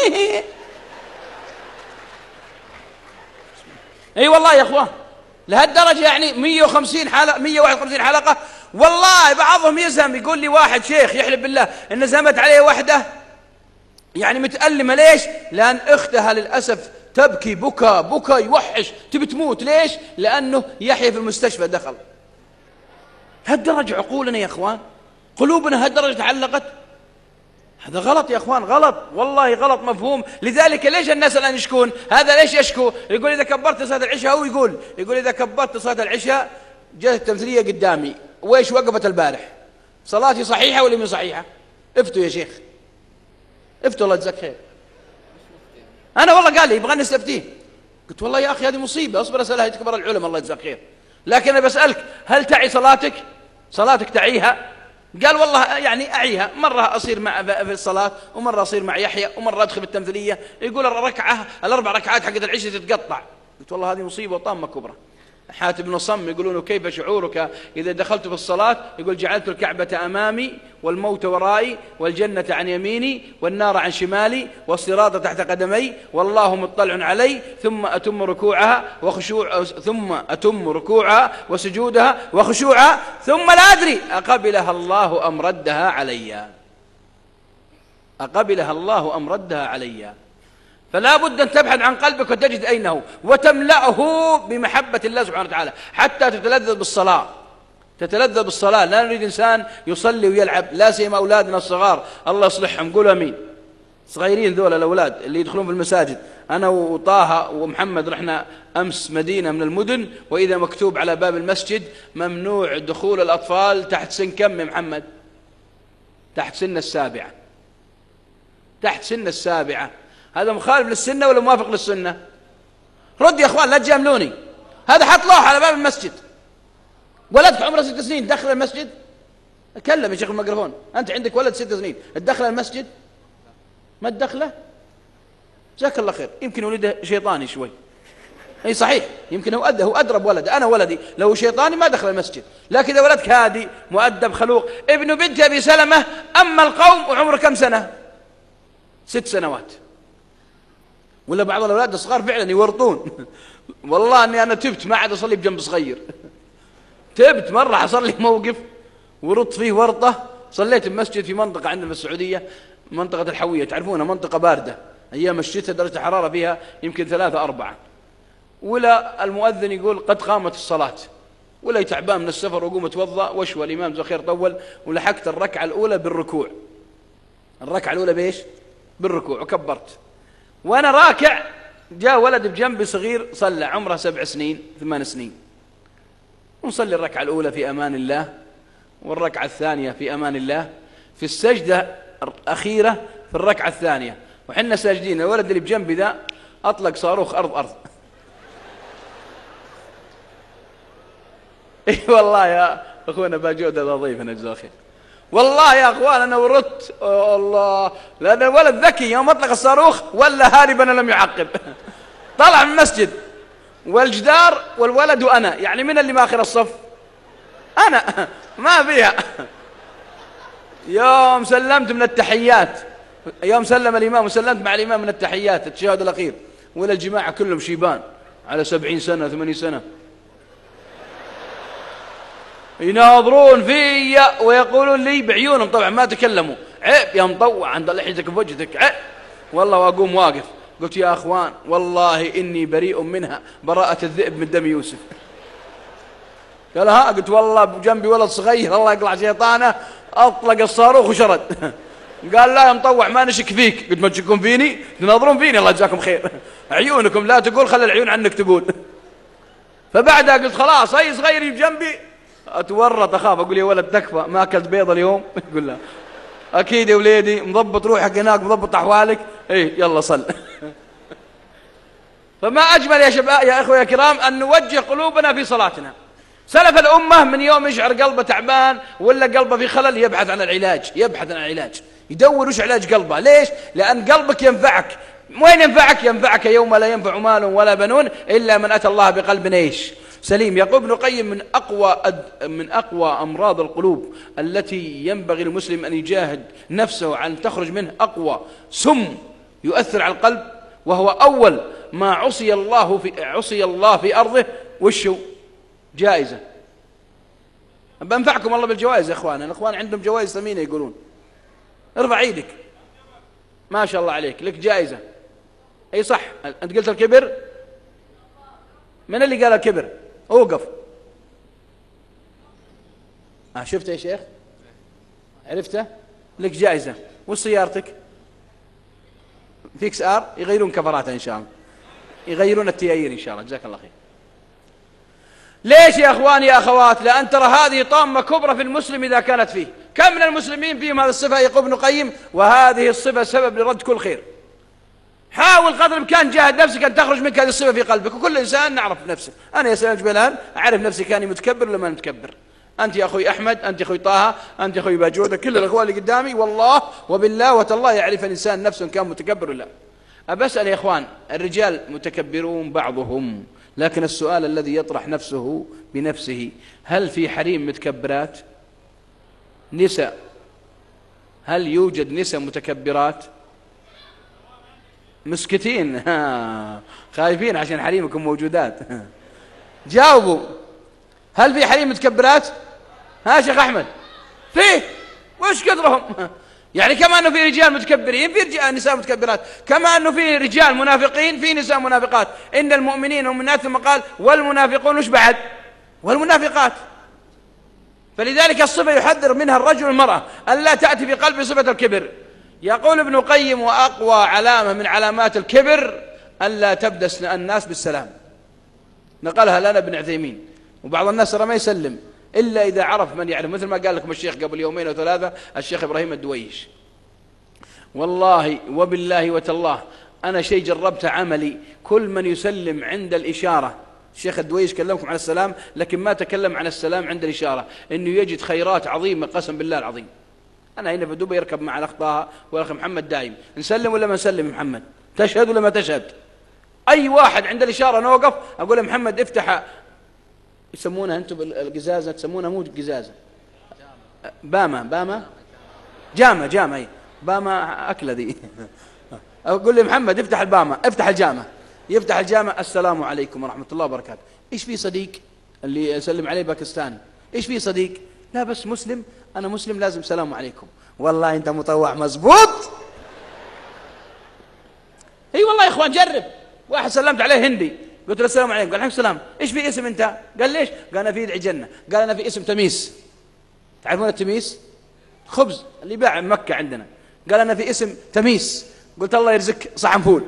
اي والله يا اخوان لهالدرجه، يعني مية وخمسين حلقه مية وواحد وخمسين حلقه. والله بعضهم يزهم، يقول لي واحد شيخ يحلف بالله ان زمت عليه وحده يعني متألمه. ليش؟ لان اختها للاسف تبكي بكى بكى يوحش تبي تموت. ليش؟ لانه يحيى في المستشفى دخل. هالدرجه عقولنا يا اخوان، قلوبنا هالدرجه تعلقت. هذا غلط يا اخوان، غلط والله، غلط مفهوم. لذلك ليش الناس الان يشكون؟ هذا ليش يشكو؟ يقول اذا كبرت صلاه العشاء، هو يقول يقول اذا كبرت صلاه العشاء جاءت التمثيليه قدامي وايش وقفت البارح، صلاتي صحيحه ولا مو صحيحه؟ افتوا يا شيخ، افتوا الله يجزاك خير. انا والله قال لي يبغى نستفتيه، قلت والله يا اخي هذه مصيبه، اصبر اسالها كبار العلماء الله يجزاك خير. لكن انا بسالك هل تعي صلاتك؟ صلاتك تعيها؟ قال والله يعني أعيها، مرة أصير مع في الصلاة ومرة أصير مع يحيى ومرة أدخل بالتمثيلية. يقول الركعة الأربع ركعات حقت العشاء تتقطع. قلت والله هذه مصيبة وطامة كبرى. حاتم بن صم يقولون كيف شعورك إذا دخلت في الصلاة؟ يقول جعلت الكعبة أمامي والموت ورائي والجنة عن يميني والنار عن شمالي والصراط تحت قدمي والله مطلع علي، ثم أتم ركوعها وخشوع ثم أتم ركوعها وسجودها وخشوعها ثم لا أدري أقبلها الله أم ردها علي، أقبلها الله أم ردها علي. فلا بد أن تبحث عن قلبك وتجد أينه وتملأه بمحبة الله سبحانه وتعالى حتى تتلذذ بالصلاة، تتلذذ بالصلاة. لا نريد إنسان يصلي ويلعب، لا سيما أولادنا الصغار الله يصلحهم. قولوا أمين. صغيرين ذول الأولاد اللي يدخلون في المساجد. أنا وطه ومحمد رحنا أمس مدينة من المدن، وإذا مكتوب على باب المسجد ممنوع دخول الأطفال تحت سن كم يا محمد؟ تحت سن السابعة، تحت سن السابعة. هذا مخالف للسنة ولا موافق للسنة؟ رد يا أخوان لا تجاملوني. هذا حط لوحة على باب المسجد، ولدك عمره ست سنين دخل المسجد؟ أكلم يا شيخ الميكروفون، أنت عندك ولد ست سنين تدخل المسجد؟ ما تدخله؟ جزاك الله خير. يمكن ولده شيطاني شوي، أي صحيح، يمكن هو هو أدرب ولد. أنا ولدي لو شيطاني ما دخل المسجد، لكن إذا ولدك هادي مؤدب خلوق. ابن بنت أبي سلمة أما القوم وعمره كم سنة؟ ست سنوات. ولا بعض الأولاد الصغار فعلا يورطون. والله أني أنا تبت ما عاد أصلي بجنب صغير. تبت مرة حصل لي موقف ورط فيه ورطة. صليت بمسجد في منطقة عندنا في السعودية، منطقة الحوية، تعرفونها منطقة باردة، أيام الشتاء درجة الحرارة فيها يمكن ثلاثة أربعة. ولا المؤذن يقول قد قامت الصلاة، ولا تعبان من السفر وقوم اتوضأ واشوى. الإمام زخير طول ولحقت الركعة الأولى بالركوع. الركعة الأولى بإيش؟ بالركوع، وكبرت. وأنا راكع جاء ولد بجنبي صغير صلى عمره سبع سنين ثمان سنين، ونصلي الركعة الأولى في أمان الله والركعة الثانية في أمان الله، في السجدة الأخيرة في الركعة الثانية وحنا ساجدين. الولد اللي بجنبي ذا أطلق صاروخ أرض أرض. اي والله يا أخونا باجود هذا ضيفنا جزاه خير. والله يا أخوان أنا وردت الله، لأن الولد ذكي يوم أطلق الصاروخ ولا هاربا لم يعقب. طلع من المسجد والجدار والولد وأنا، يعني من اللي ماخر الصف؟ أنا ما فيها. يوم سلمت من التحيات، يوم سلم الإمام وسلمت مع الإمام من التحيات التشهد الأخير، ولا الجماعة كلهم شيبان على سبعين سنة ثمانين سنة يناظرون في ويقولون لي بعيونهم، طبعا ما تكلموا، عيب يا مطوع عند لحيتك بوجهك، عيب والله. واقوم واقف قلت يا أخوان والله إني بريء منها براءة الذئب من دم يوسف. قال ها؟ قلت والله بجنبي ولد صغير الله يقلع شيطانه أطلق الصاروخ وشرد. قال لا يا مطوع ما نشك فيك. قلت ما تشكون فيني؟ تناظرون فيني الله يجزاكم خير. عيونكم لا تقول خلي العيون عنك تقول. فبعدها قلت خلاص أي صغير يجي جنبي أتورط أخاف أقول يا ولد تكفى ما أكلت بيضة اليوم. يقول لا أكيد يا وليدي مضبط روحك هناك مضبط أحوالك إيه يلا صل. فما أجمل يا شباب يا إخوة يا كرام أن نوجه قلوبنا في صلاتنا. سلف الأمة من يوم يشعر قلبه تعبان ولا قلبه في خلل يبحث عن العلاج، يبحث عن العلاج، يدور وش علاج قلبه. ليش؟ لأن قلبك ينفعك. وين ينفعك؟ ينفعك يوم لا ينفع مال ولا بنون إلا من أتى الله بقلب إيش؟ سليم. يقول ابن القيم من أقوى أد... من أقوى أمراض القلوب التي ينبغي المسلم أن يجاهد نفسه عن تخرج منه أقوى سم يؤثر على القلب، وهو أول ما عصي الله في عصي الله في أرضه وشو؟ جائزة. بنفعكم الله بالجوائز يا إخوان. الإخوان عندهم جوائز ثمينة يقولون. ارفع ايدك ما شاء الله عليك لك جائزة. أي صح أنت قلت الكبر. من اللي قال الكبر؟ اوقف. آه شفته يا شيخ؟ عرفته؟ لك جائزة. وسيارتك فيكس آر يغيرون كفراتها إن شاء الله، يغيرون التياير إن شاء الله. جزاك الله خير. ليش يا أخواني يا أخوات؟ لأن ترى هذه طامة كبرى في المسلم إذا كانت فيه. كم من المسلمين فيهم هذه الصفة؟ يقول ابن القيم وهذه الصفة سبب لرد كل خير. حاول قدر الإمكان جاهد نفسك أن تخرج منك هذه الصفة في قلبك. وكل إنسان نعرف نفسه. أنا يا سلام جبلان أعرف نفسي كاني متكبر ولا ما متكبر. أنت يا أخوي أحمد، أنت يا أخوي طه، أنت يا أخوي باجودة، كل الأخوان اللي قدامي والله وبالله وتالله يعرف الإنسان نفسه إن كان متكبر ولا لا. أبسأل يا إخوان الرجال متكبرون بعضهم، لكن السؤال الذي يطرح نفسه بنفسه هل في حريم متكبرات؟ نساء، هل يوجد نساء متكبرات؟ مسكتين خايفين عشان حريمكم موجودات. جاوبوا. هل في حريم متكبرات؟ ها شيخ أحمد؟ فيه. وش كثرهم؟ يعني كما أنه في رجال متكبرين في رجال نساء متكبرات، كما أنه في رجال منافقين في نساء منافقات. إن المؤمنين والمؤمنات ثم قال والمنافقون وش بعد؟ والمنافقات. فلذلك الصفة يحذر منها الرجل والمرأة ألا تأتي بقلب صفة الكبر. يقول ابن القيم وأقوى علامة من علامات الكبر ألا تبدأ الناس بالسلام. نقلها لنا ابن عثيمين. وبعض الناس ترى ما يسلم إلا إذا عرف من يعرف، مثل ما قال لكم الشيخ قبل يومين أو ثلاثة الشيخ إبراهيم الدويش. والله وبالله وتالله أنا شيء جربت عملي، كل من يسلم عند الإشارة. الشيخ الدويش كلمكم عن السلام لكن ما تكلم عن السلام عند الإشارة، إنه يجد خيرات عظيمة قسم بالله العظيم. أنا هنا في دبي يركب مع الأخ طه والأخ محمد دايم، نسلم ولا ما نسلم؟ محمد تشهد ولا ما تشهد؟ أي واحد عند الإشارة نوقف أقول محمد افتح، يسمونها أنتم القزازة تسمونها مو قزازة، باما باما جامة جامة أي باما أكلة ذي. أقول لي محمد افتح الباما، افتح الجامة، يفتح الجامع السلام عليكم ورحمة الله وبركاته. إيش في صديق اللي يسلم عليه باكستاني؟ إيش في صديق؟ لا بس مسلم، أنا مسلم لازم سلام عليكم. والله أنت مطوع مزبوط. اي والله يا إخوان جرب. واحد سلمت عليه هندي قلت له السلام عليكم، قال عليكم السلام. إيش في اسم أنت؟ قال ليش؟ قال أنا في ادعي جنة. قال أنا في اسم تميس. تعرفون التميس؟ خبز اللي باع مكة عندنا. قال أنا في اسم تميس. قلت الله يرزقك صحن فول.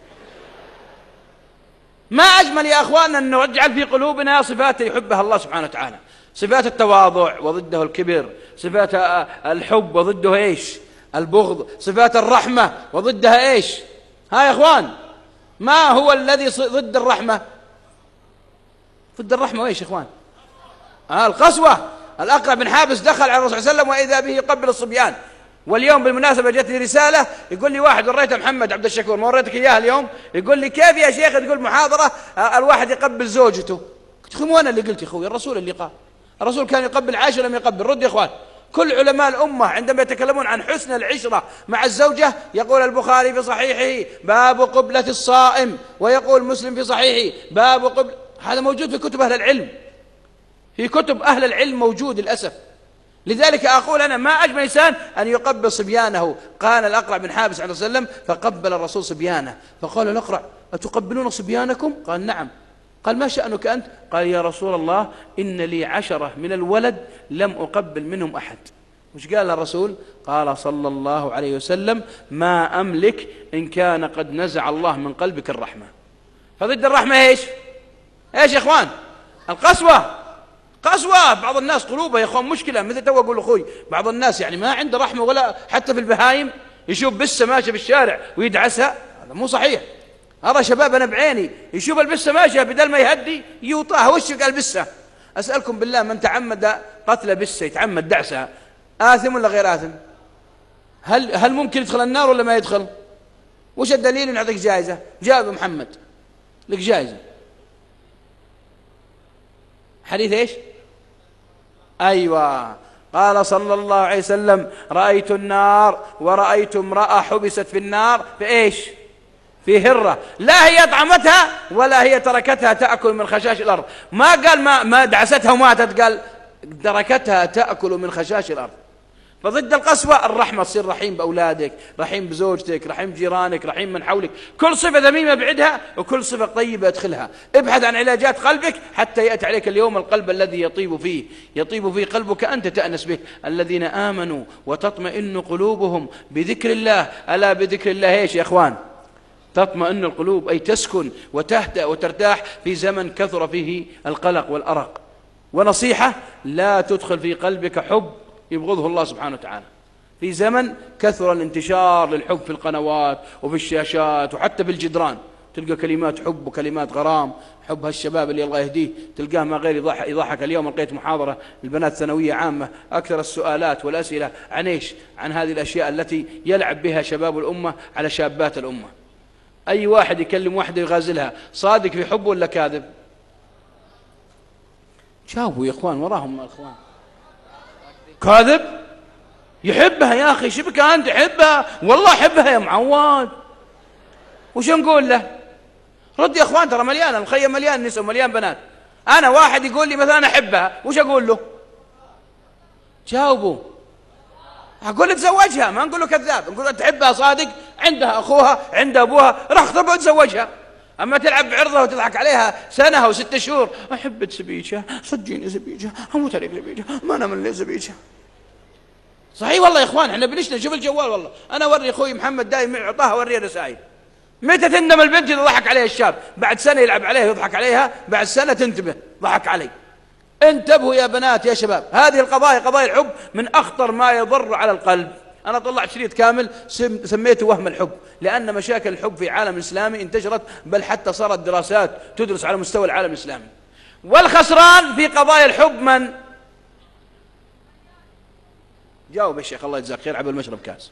ما أجمل يا أخواننا أن نجعل في قلوبنا صفات يحبها الله سبحانه وتعالى، صفات التواضع وضده الكبر، صفات الحب وضده إيش؟ البغض، صفات الرحمة وضدها إيش؟ ها يا أخوان ما هو الذي ضد الرحمة؟ ضد الرحمة وإيش يا إخوان؟ آه القسوة. الأقرع بن حابس دخل على الرسول صلى الله عليه وسلم وإذا به يقبل الصبيان. واليوم بالمناسبة جتني رسالة يقول لي واحد وريته محمد عبد الشكور، ما وريتك إياها اليوم، يقول لي كيف يا شيخ تقول محاضرة الواحد يقبل زوجته؟ قلت أخي مو أنا اللي قلت يا أخوي، الرسول اللي قال. الرسول كان يقبل عائشة لم يقبل. رد يا إخوان. كل علماء الأمة عندما يتكلمون عن حسن العشرة مع الزوجة يقول البخاري في صحيحه باب قبلة الصائم، ويقول مسلم في صحيحه باب قبلة. هذا موجود في كتب أهل العلم، في كتب أهل العلم موجود للأسف. لذلك أقول أنا ما أجمل إنسان أن يقبل صبيانه. قال الأقرع بن حابس عليه وسلم فقبل الرسول صبيانه، فقال الأقرع أتقبلون صبيانكم؟ قال نعم. قال ما شأنك أنت؟ قال يا رسول الله إن لي عشرة من الولد لم أقبل منهم أحد. وش قال الرسول؟ قال صلى الله عليه وسلم ما أملك إن كان قد نزع الله من قلبك الرحمة. فضد الرحمة إيش؟ إيش يا إخوان؟ القسوة. قسوة. بعض الناس قلوبه يا إخوان مشكلة. مثل تو أقول أخوي بعض الناس يعني ما عنده رحمة ولا حتى في البهايم، يشوف بسة ماشية في الشارع ويدعسها، هذا مو صحيح. هذا شباب أنا بعيني يشوف البسة ماشية بدل ما يهدي يوطاها. وش قال بسة؟ أسألكم بالله من تعمد قتل بسة يتعمد دعسها آثم ولا غير آثم؟ هل هل ممكن يدخل النار ولا ما يدخل؟ وش الدليل؟ نعطيك جائزة. جاوب محمد لك جائزة. حديث ايش؟ ايوه. قال صلى الله عليه وسلم رأيت النار ورأيت امرأة حبست في النار في ايش؟ في هرة لا هي طعمتها ولا هي تركتها تأكل من خشاش الأرض. ما قال ما, ما دعستها وماتت، قال تركتها تأكل من خشاش الأرض. فضد القسوة الرحمة، تصير رحيم بأولادك، رحيم بزوجتك، رحيم بجيرانك، رحيم من حولك. كل صفة ذميمة ابعدها وكل صفة طيبة ادخلها. ابحث عن علاجات قلبك حتى يأتي عليك اليوم القلب الذي يطيب فيه يطيب فيه قلبك أنت تأنس به. الذين آمنوا وتطمئن قلوبهم بذكر الله. ألا بذكر الله ايش يا إخوان؟ تطمئن القلوب، أي تسكن وتهدأ وترتاح في زمن كثر فيه القلق والأرق. ونصيحة لا تدخل في قلبك حب يبغضه الله سبحانه وتعالى. في زمن كثر الانتشار للحب في القنوات وفي الشاشات وحتى بالجدران، تلقى كلمات حب وكلمات غرام. حب هالشباب اللي الله يهديه تلقاه ما غير يضحك, يضحك. اليوم لقيت محاضرة البنات ثانوية عامة، أكثر السؤالات والأسئلة عن إيش؟ عن هذه الأشياء التي يلعب بها شباب الأمة على شابات الأمة. أي واحد يكلم واحدة يغازلها صادق في حبه ولا كاذب؟ جاوبوا يا إخوان، وراهم يا إخوان. كاذب؟ يحبها يا أخي، شبك أنت يحبها؟ والله أحبها يا معود. وش نقول له؟ رد يا إخوان، ترى مليان المخيم، مليان نساء ومليان بنات. أنا واحد يقول لي مثلا أحبها، وش أقول له؟ جاوبوا. أقول له تزوجها، ما نقول له كذاب، نقول له تحبها صادق، عندها أخوها عندها أبوها، رح اخطبها وتزوجها. أما تلعب بعرضها وتضحك عليها سنة وستة شهور، أحب زبيجة، صدقيني زبيجة، أموت عليك زبيجة، ما أنا من لي زبيجة. صحيح والله يا إخوان، إحنا بنشتغل. شوف الجوال والله، أنا أوري أخوي محمد دايم أعطاها أوريه رسائل. متى تندم البنت إذا ضحك عليها الشاب؟ بعد سنة يلعب عليها ويضحك عليها، بعد سنة تنتبه ضحك علي. انتبهوا يا بنات يا شباب، هذه القضايا قضايا الحب من أخطر ما يضر على القلب. أنا طلعت شريط كامل سميته وهم الحب، لأن مشاكل الحب في عالم الإسلامي انتشرت، بل حتى صارت دراسات تدرس على مستوى العالم الإسلامي. والخسران في قضايا الحب من؟ جاوب يا شيخ الله يجزاك خير، عبر المشرب كاس.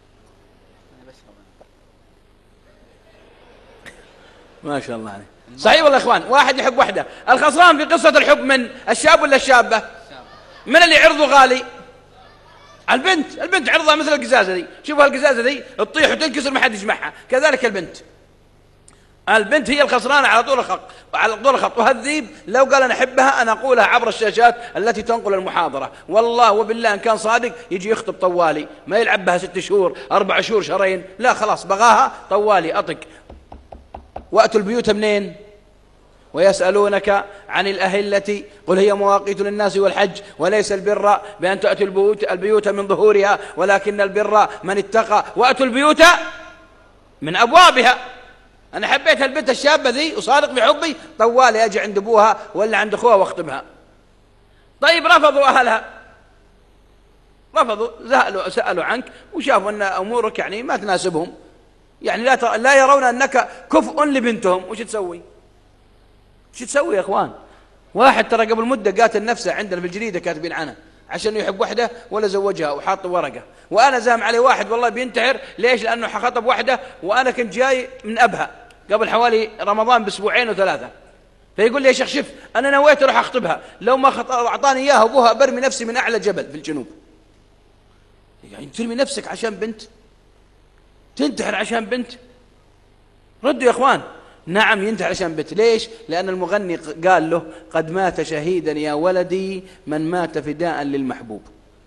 ما شاء الله عليه. صحيح والله يا إخوان، واحد يحب وحده. الخسران في قصة الحب من؟ الشاب ولا الشابة؟ من اللي عرضه غالي؟ البنت. البنت عرضها مثل القزازة دي، شوفوا القزازة دي تطيح وتنكسر ما حد يجمعها، كذلك البنت. البنت هي الخسرانة على طول الخط، على طول الخط. وهالذيب لو قال أنا أحبها أنا أقولها عبر الشاشات التي تنقل المحاضرة، والله وبالله إن كان صادق يجي يخطب طوالي، ما يلعب بها ست شهور أربع شهور شهرين، لا خلاص بغاها طوالي أطق. وأتوا البيوت منين؟ ويسألونك عن الأهلة قل هي مواقيت للناس والحج وليس البر بأن تأتوا البيوت, البيوت من ظهورها ولكن البر من اتقى وأتوا البيوت من أبوابها. أنا حبيت البنت الشابة ذي وصادق بحبي، طوالي أجي عند أبوها ولا عند أخوها واخطبها. طيب رفضوا أهلها، رفضوا، سألوا, سألوا عنك وشافوا أن أمورك يعني ما تناسبهم، يعني لا, لا يرون أنك كفء لبنتهم. وش تسوي؟ وش تسوي يا أخوان؟ واحد ترى قبل مدة قاتل نفسه عندنا في الجريدة كاتبين عنه عشان يحب وحده ولا زوجها وحاط ورقة. وأنا زام عليه واحد والله بينتحر. ليش؟ لأنه خطب وحده وأنا كنت جاي من أبها قبل حوالي رمضان بأسبوعين وثلاثة، فيقول لي يا شيخ شف أنا نويت أروح أخطبها، لو ما أعطاني إياها أبوها برمي نفسي من أعلى جبل في الجنوب. يعني ترمي نفسك عشان بنت؟ تنتحر عشان بنت؟ ردوا يا أخوان. نعم ينتحر عشان بنت. ليش؟ لأن المغني قال له قد مات شهيدا يا ولدي من مات فداء للمحبوب.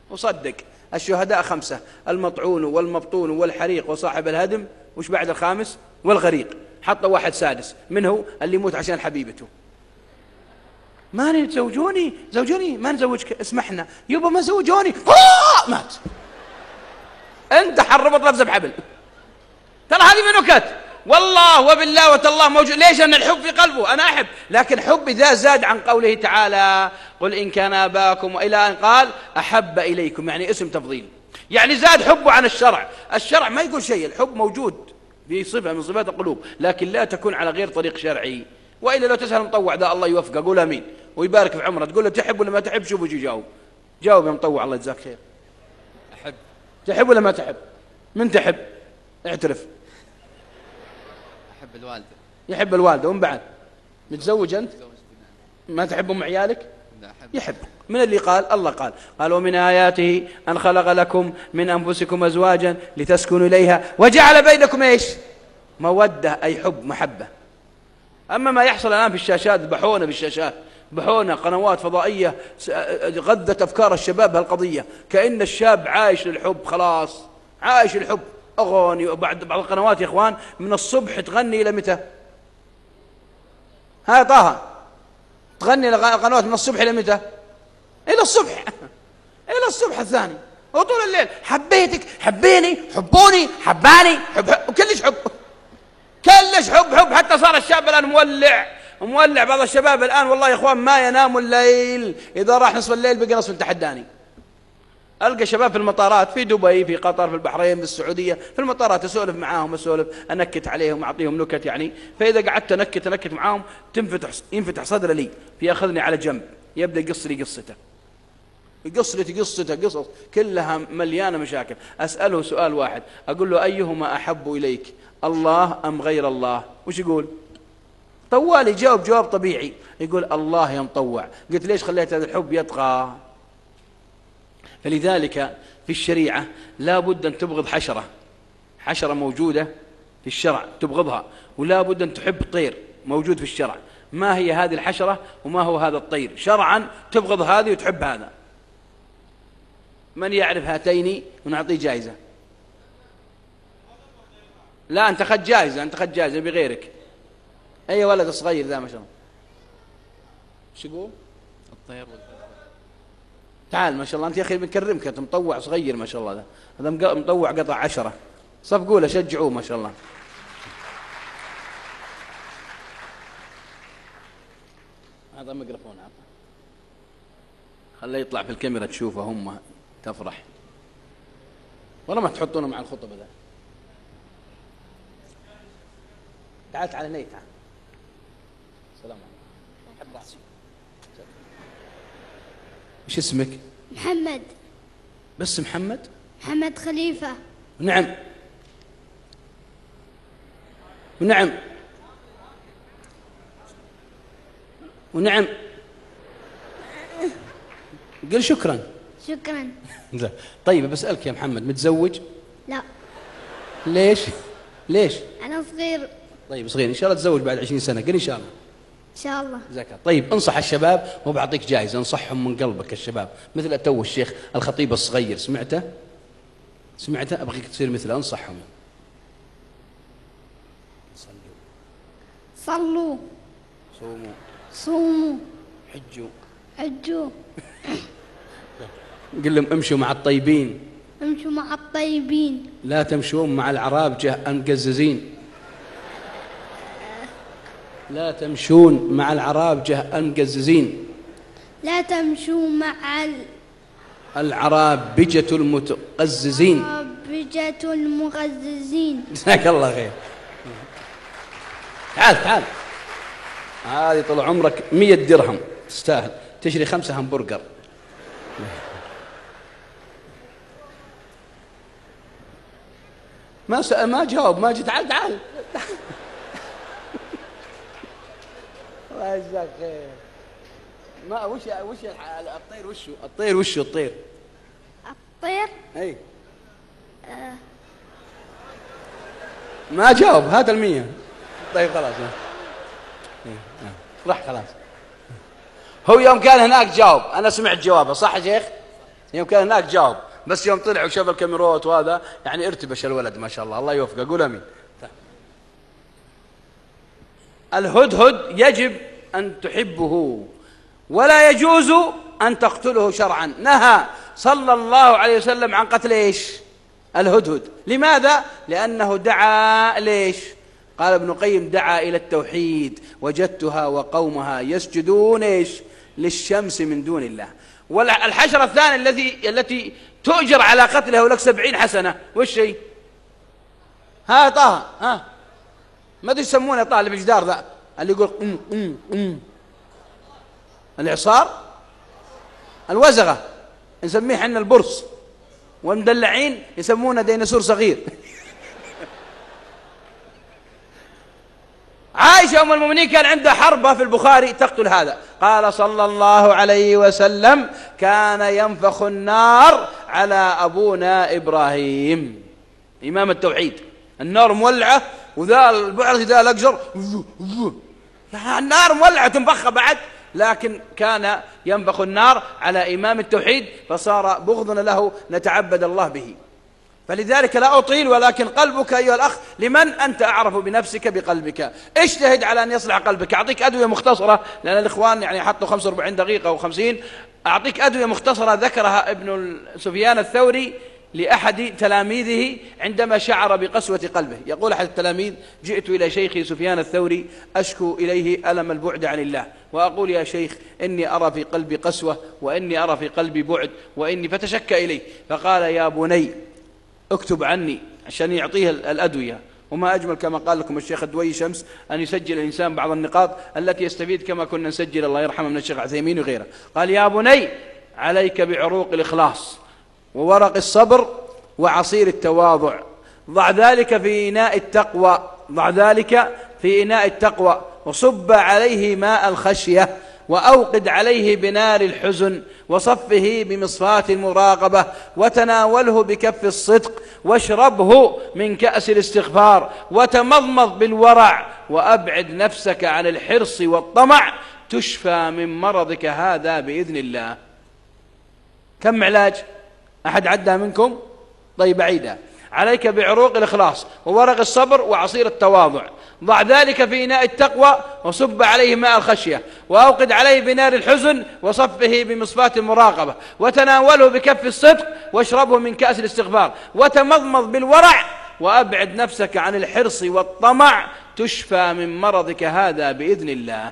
وصدق الشهداء خمسة: المطعون والمبطون والحريق وصاحب الهدم، وش بعد الخامس؟ والغريق. حطوا واحد سادس، من هو؟ اللي يموت عشان حبيبته. ما تزوجوني زوجوني ما نزوجك، اسمحنا يبا ما زوجوني، مات. انت حربط لفظ بحبل. ترى هذه من نكت والله وبالله وتالله موجود. ليش؟ أن الحب في قلبه، أنا أحب، لكن حب إذا زاد عن قوله تعالى: قل إن كان آباءكم، وإلى أن قال: أحب إليكم، يعني اسم تفضيل، يعني زاد حبه عن الشرع. الشرع ما يقول شيء، الحب موجود بصفة من صفات القلوب، لكن لا تكون على غير طريق شرعي. وإلا لو تسأل مطوع ذا الله يوفقه، قول أمين ويبارك في عمره، تقول له تحب ولا ما تحب؟ شوف وش يجاوب. جاوب يا مطوع الله يجزاك خير. أحب. تحب ولا ما تحب؟ من تحب؟ اعترف. أحب الوالدة. يحب الوالدة. ومن بعد متزوج أنت؟ ما تحب أم عيالك؟ لا أحب. يحب. من اللي قال؟ الله قال: قال ومن آياته أن خلق لكم من أنفسكم أزواجا لتسكنوا إليها وجعل بينكم إيش؟ مودة، أي حب، محبة. أما ما يحصل الآن في الشاشات، بحونا بالشاشات، بحونا قنوات فضائية غذت أفكار الشباب هالقضية، كأن الشاب عايش للحب، خلاص عايش للحب. أغاني، وبعد بعض القنوات يا إخوان من الصبح تغني إلى متى؟ ها طه، تغني القنوات من الصبح إلى متى؟ إلى الصبح إلى الصبح الثاني، وطول الليل حبيتك، حبيني، حبوني، حباني، حب، حب. وكلش حب، كلش حب حب. حتى صار الشاب الآن مولع مولع. بعض الشباب الآن والله يا إخوان ما ينام الليل، إذا راح نصف الليل بقى نصف التحداني. ألقى شباب في المطارات، في دبي، في قطر، في البحرين، في السعودية، في المطارات أسولف معاهم، أسولف أنكت عليهم، أعطيهم نكت يعني. فإذا قعدت أنكت أنكت معاهم تنفتح ينفتح صدر لي، فيأخذني على جنب، يبدأ يقص لي قصته، يقص لي قصته قصص كلها مليانة مشاكل. أسأله سؤال واحد، أقول له: أيهما أحب إليك، الله أم غير الله؟ وش يقول؟ طوال يجاوب جواب طبيعي، يقول: الله يا مطوع. قلت: ليش خليت هذا الحب يطغى؟ فلذلك في الشريعة لا بد أن تبغض حشرة، حشرة موجودة في الشرع تبغضها، ولا بد أن تحب طير موجود في الشرع. ما هي هذه الحشرة وما هو هذا الطير؟ شرعا تبغض هذه وتحب هذا. من يعرف هاتين ونعطيه جائزة؟ لا أنت خد جائزة، أنت خد جائزة بغيرك. أي ولد صغير ذا ما شاء الله. شو يقول؟ الطير والفلفل. تعال ما شاء الله، أنت يا أخي بنكرمك، أنت مطوع صغير ما شاء الله. ده هذا مطوع قطع عشرة، صفقوا له، شجعوه ما شاء الله. هذا ميكروفون، خليه يطلع في الكاميرا تشوفه، هم تفرح. ولا ما تحطونه مع الخطبة ذا. تعال تعال ني تعال. السلام عليكم. ايش اسمك؟ محمد. بس محمد؟ محمد خليفة. نعم ونعم ونعم. قل شكرا. شكرا. طيب بسألك يا محمد، متزوج؟ لا. ليش؟ ليش؟ أنا صغير. طيب صغير، إن شاء الله تزوج بعد عشرين سنة. قل إن شاء الله. إن شاء الله. زكاة. طيب انصح الشباب وبعطيك جائزة، انصحهم من قلبك الشباب، مثل تو الشيخ الخطيب الصغير، سمعته؟ سمعته؟ أبغيك تصير مثله، انصحهم. صلوا صلوا صوموا صوموا حجوا حجوا. قل لهم امشوا مع الطيبين، امشوا مع الطيبين، لا تمشون مع العرابجة المقززين، لا تمشون مع العرابجة المقززين، لا تمشوا مع ال... العرابجة المتقززين، العرابجة المغززين. جزاك الله خير. تعال تعال، هذه طول عمرك مية درهم تستاهل، تشري خمسة همبرجر. ما س... ما جاوب، ما جي. تعال تعال. الله يجزاك خير. ما وش وش الطير؟ وشو الطير؟ وشو الطير؟ الطير؟ اي آه. ما جاوب، هذا المية. طيب خلاص راح خلاص. هو يوم كان هناك جاوب، أنا سمعت جوابه، صح يا شيخ؟ يوم كان هناك جاوب، بس يوم طلع وشاف الكاميرات وهذا يعني ارتبش الولد ما شاء الله، الله يوفقه. قول امين. الهدهد يجب أن تحبه ولا يجوز أن تقتله شرعا. نهى صلى الله عليه وسلم عن قتل إيش؟ الهدهد. لماذا؟ لأنه دعا ليش؟ قال ابن القيم دعا إلى التوحيد، وجدتها وقومها يسجدون إيش؟ للشمس من دون الله. والحشرة الثانية الذي التي تؤجر على قتلها ولك سبعين حسنة، وش هي؟ ها طه، ها ما ادري يسمونه طه اللي بالجدار ذا اللي يقول قم قم قم. الإعصار، الوزغة نسميه حنا البرص، والمدلعين يسمونه ديناصور صغير. عائشة أم المؤمنين كان عندها حربة في البخاري تقتل هذا. قال صلى الله عليه وسلم كان ينفخ النار على أبونا إبراهيم إمام التوحيد، النار مولعة وذا البعرة ذا الأقجر النار مولعة تنفخها بعد، لكن كان ينفخ النار على إمام التوحيد فصار بغضنا له نتعبد الله به. فلذلك لا أطيل، ولكن قلبك أيها الأخ لمن أنت أعرف بنفسك بقلبك. اجتهد على أن يصلح قلبك. أعطيك أدوية مختصرة لأن الإخوان يعني حطوا خمسة وأربعين دقيقة أو خمسين. أعطيك أدوية مختصرة ذكرها ابن سفيان الثوري لأحد تلاميذه عندما شعر بقسوة قلبه. يقول أحد التلاميذ جئت إلى شيخي سفيان الثوري أشكو إليه ألم البعد عن الله، وأقول يا شيخ إني أرى في قلبي قسوة وإني أرى في قلبي بعد وإني فتشكى إليه. فقال يا بني اكتب عني، عشان يعطيه الأدوية. وما أجمل كما قال لكم الشيخ الدوي شمس أن يسجل الإنسان بعض النقاط التي يستفيد كما كنا نسجل الله يرحمه من الشيخ عثيمين وغيره. قال يا بني عليك بعروق الإخلاص وورق الصبر وعصير التواضع، ضع ذلك في إناء التقوى، ضع ذلك في إناء التقوى وصب عليه ماء الخشية وأوقد عليه بنار الحزن وصفه بمصفاة المراقبة وتناوله بكف الصدق واشربه من كأس الاستغفار وتمضمض بالورع وأبعد نفسك عن الحرص والطمع تشفى من مرضك هذا بإذن الله. كم علاج؟ أحد عدها منكم؟ طيب عيدها. عليك بعروق الإخلاص وورق الصبر وعصير التواضع، ضع ذلك في إناء التقوى وصب عليه ماء الخشية وأوقد عليه بنار الحزن وصفه بمصفاة المراقبة وتناوله بكف الصدق واشربه من كأس الاستغفار وتمضمض بالورع وأبعد نفسك عن الحرص والطمع تشفى من مرضك هذا بإذن الله.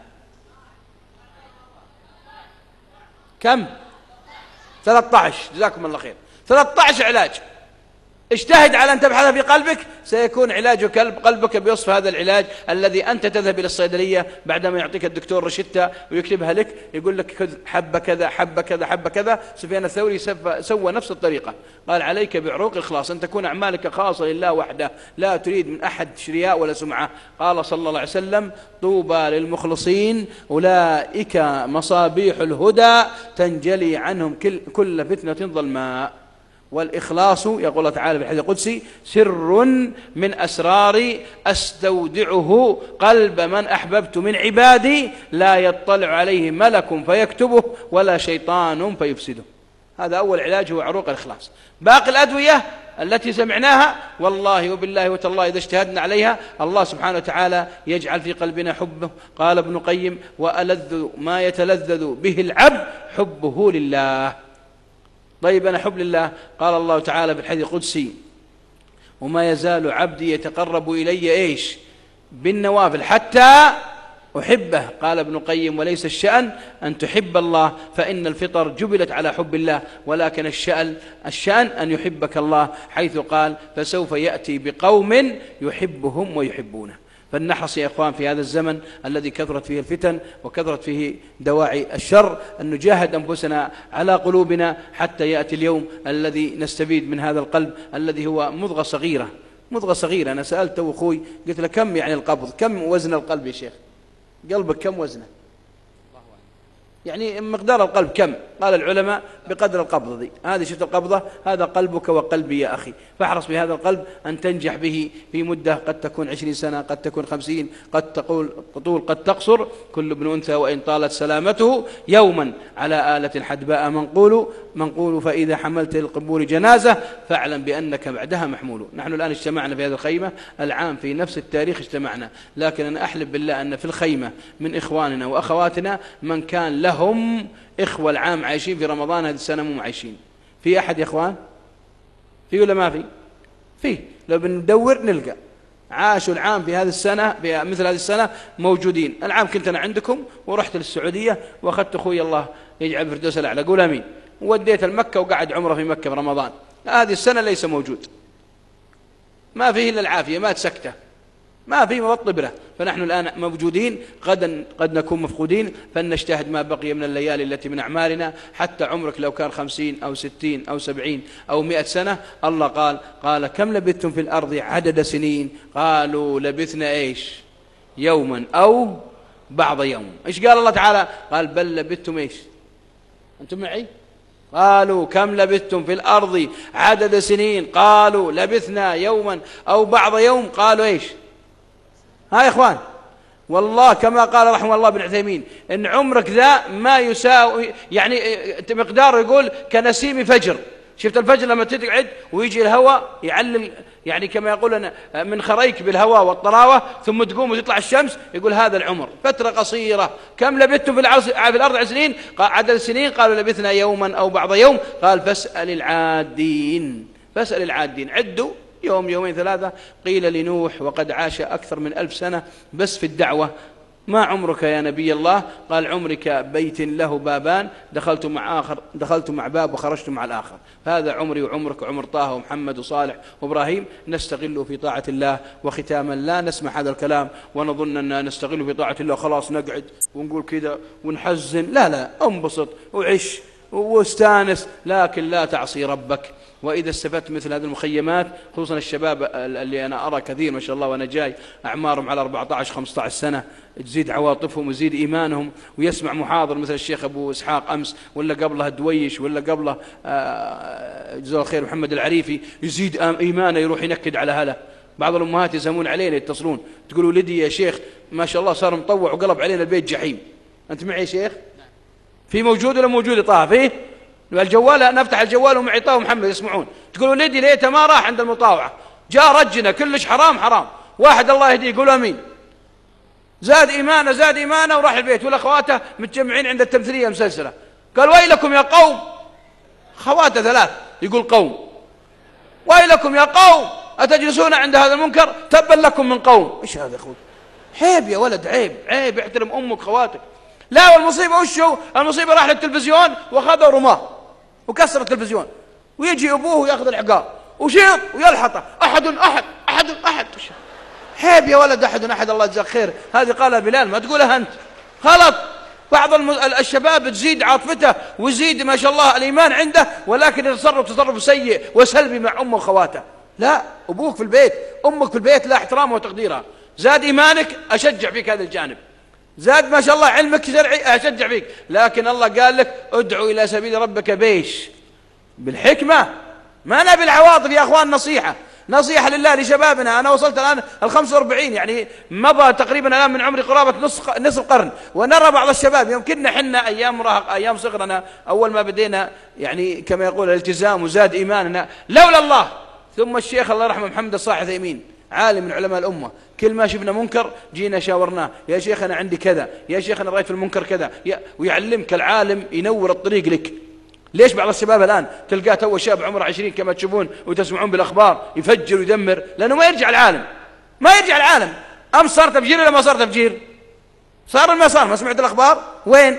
كم؟ ثلاثة عشر. جزاكم الله خير. ثلاثة عشر علاج. اجتهد على أن تبحث في قلبك، سيكون علاجك قلبك بوصف هذا العلاج الذي أنت تذهب إلى الصيدلية بعدما يعطيك الدكتور رشدة ويكتبها لك يقول لك حبة كذا حبة كذا حبة كذا. سفيان الثوري سوى نفس الطريقة، قال عليك بعروق الإخلاص أن تكون أعمالك خاصة لله وحده لا تريد من أحد شرياء ولا سمعة. قال صلى الله عليه وسلم طوبى للمخلصين أولئك مصابيح الهدى تنجلي عنهم كل فتنة ظلماء. والإخلاص يقول الله تعالى في الحديث القدسي سر من أسراري أستودعه قلب من أحببت من عبادي لا يطلع عليه ملك فيكتبه ولا شيطان فيفسده. هذا أول علاج هو عروق الإخلاص. باقي الأدوية التي سمعناها والله وبالله وتالله إذا اجتهدنا عليها الله سبحانه وتعالى يجعل في قلبنا حبه. قال ابن قيم وألذ ما يتلذذ به العبد حبه لله. طيب أنا حب لله. قال الله تعالى في الحديث القدسي وما يزال عبدي يتقرب إلي إيش؟ بالنوافل حتى أحبه. قال ابن القيم وليس الشأن أن تحب الله فإن الفطر جبلت على حب الله، ولكن الشأن, الشأن أن يحبك الله، حيث قال فسوف يأتي بقوم يحبهم ويحبونه. فلنحرص يا إخوان في هذا الزمن الذي كثرت فيه الفتن وكثرت فيه دواعي الشر أن نجاهد أنفسنا على قلوبنا حتى يأتي اليوم الذي نستفيد من هذا القلب الذي هو مضغة صغيرة. مضغة صغيرة. أنا سألت أخوي قلت له كم يعني القبض، كم وزن القلب يا شيخ؟ قلبك كم وزنه؟ يعني مقدار القلب كم؟ قال العلماء بقدر القبضة دي. هذه شفت القبضة، هذا قلبك وقلبي يا أخي، فاحرص بهذا القلب أن تنجح به في مدة قد تكون عشرين سنة، قد تكون خمسين، قد تقول طول، قد تقصر. كل ابن أنثى وإن طالت سلامته يوما على آلة حدباء منقول منقول فإذا حملت للقبور جنازة فاعلم بأنك بعدها محمول. نحن الآن اجتمعنا في هذه الخيمة، العام في نفس التاريخ اجتمعنا، لكن أنا أحلف بالله أن في الخيمة من إخواننا وأخواتنا من كان لهم إخوة العام عايشين في رمضان هذه السنة مو عايشين. في أحد يا إخوان؟ في ولا ما في؟ في، لو بندور نلقى عاشوا العام في هذه السنة، في مثل هذه السنة موجودين. العام كنت أنا عندكم ورحت للسعودية وأخذت أخوي الله يجعل فردوس الأعلى، قول أمين، ووديت المكة وقعد عمره في مكة في رمضان. هذه السنة ليس موجود، ما فيه إلا العافية، مات سكتة، ما في مبط إبرة. فنحن الآن موجودين، غدا قد نكون مفقودين، فلنجتهد ما بقي من الليالي التي من أعمارنا. حتى عمرك لو كان خمسين أو ستين أو سبعين أو مئة سنة، الله قال قال كم لبثتم في الأرض عدد سنين؟ قالوا لبثنا إيش؟ يوما أو بعض يوم. إيش قال الله تعالى؟ قال بل لبثتم إيش؟ أنتم معي؟ قالوا كم لبثتم في الأرض عدد سنين؟ قالوا لبثنا يوما أو بعض يوم. قالوا إيش؟ ها يا إخوان، والله كما قال رحمه الله بن عثيمين إن عمرك ذا ما يساوي، يعني مقداره يقول كنسيم فجر. شفت الفجر لما تقعد ويجي الهواء يعلل، يعني كما يقول من خريك بالهواء والطراوة، ثم تقوم وتطلع الشمس، يقول هذا العمر فترة قصيرة. كم لبثتم في, في الأرض عدد سنين؟ عدد السنين. قالوا لبثنا يوما أو بعض يوم. قال فاسأل العادين، فاسأل العادين، عدوا يوم يومين ثلاثة. قيل لنوح وقد عاش أكثر من ألف سنة بس في الدعوة. ما عمرك يا نبي الله؟ قال عمرك بيت له بابان، دخلت مع آخر، دخلت مع باب وخرجت مع الآخر. هذا عمري وعمرك وعمر طه ومحمد وصالح وإبراهيم، نستغل في طاعة الله. وختاما لا نسمع هذا الكلام ونظن أننا نستغل في طاعة الله خلاص نقعد ونقول كذا ونحزن. لا لا، انبسط وعش واستانس، لكن لا تعصي ربك. وإذا استفدت مثل هذه المخيمات، خصوصا الشباب اللي أنا أرى كثير ما شاء الله وأنا جاي أعمارهم على أربعة عشر خمسة عشر سنة، تزيد عواطفهم ويزيد إيمانهم، ويسمع محاضر مثل الشيخ أبو إسحاق أمس، ولا قبله الدويش، ولا قبله جزاه الله خير محمد العريفي، يزيد إيمانه، يروح ينكد على هلا. بعض الأمهات يزهمون علينا، يتصلون تقولوا ولدي يا شيخ ما شاء الله صار مطوع وقلب علينا البيت جحيم. أنت معي يا شيخ؟ في موجود ولا موجود طه فيه؟ الجوال نفتح الجوال ومعي طه ومحمد يسمعون، تقول ولدي ليته ما راح عند المطاوعة، جاء رجنا كلش حرام حرام. واحد الله يهديه يقول امين، زاد ايمانه زاد ايمانه وراح البيت، والاخواته متجمعين عند التمثيليه المسلسله، قال ويلكم يا قوم، خواته ثلاث يقول قوم، ويلكم يا قوم اتجلسون عند هذا المنكر، تبا لكم من قوم. ايش هذا يا اخوي؟ عيب يا ولد، عيب عيب، احترم امك خواتك. لا، والمصيبه وش هو؟ المصيبه راح للتلفزيون واخذه ورماه وكسر التلفزيون، ويجي ابوه وياخذ العقار وشيط ويلحطه، احد احد احد احد. عيب يا ولد، احد احد، الله يجزاك خير. هذه قالها بلال، ما تقولها انت، غلط. بعض الشباب تزيد عاطفته ويزيد ما شاء الله الايمان عنده، ولكن يتصرف تصرف سيء وسلبي مع امه وخواته. لا، ابوك في البيت، امك في البيت، لا احترامها وتقديرها. زاد ايمانك اشجع فيك هذا الجانب، زاد ما شاء الله علمك شرعي اشجع فيك، لكن الله قال لك ادعو الى سبيل ربك بيش؟ بالحكمه، ما نبي العواطف يا اخوان. نصيحه نصيحه لله لشبابنا. انا وصلت الان ال خمسة وأربعين، يعني مضى تقريبا الان من عمري قرابه نصف نصف قرن، ونرى بعض الشباب يمكننا حنا ايام مراهق ايام صغرنا اول ما بدينا يعني كما يقول الالتزام وزاد ايماننا لولا الله. ثم الشيخ الله يرحمه محمد الصالح ثيمين، عالم من علماء الأمة، كل ما شفنا منكر جينا شاورناه، يا شيخ أنا عندي كذا، يا شيخ أنا رأيت في المنكر كذا، ويعلمك العالم، ينور الطريق لك. ليش بعض الشباب الآن تلقاه تو شاب عمره عشرين كما تشوفون وتسمعون بالأخبار يفجر ويدمر؟ لأنه ما يرجع العالم، ما يرجع العالم. أمس صار تفجير ولا ما صار تفجير؟ صار ما صار؟ ما سمعت الأخبار؟ وين؟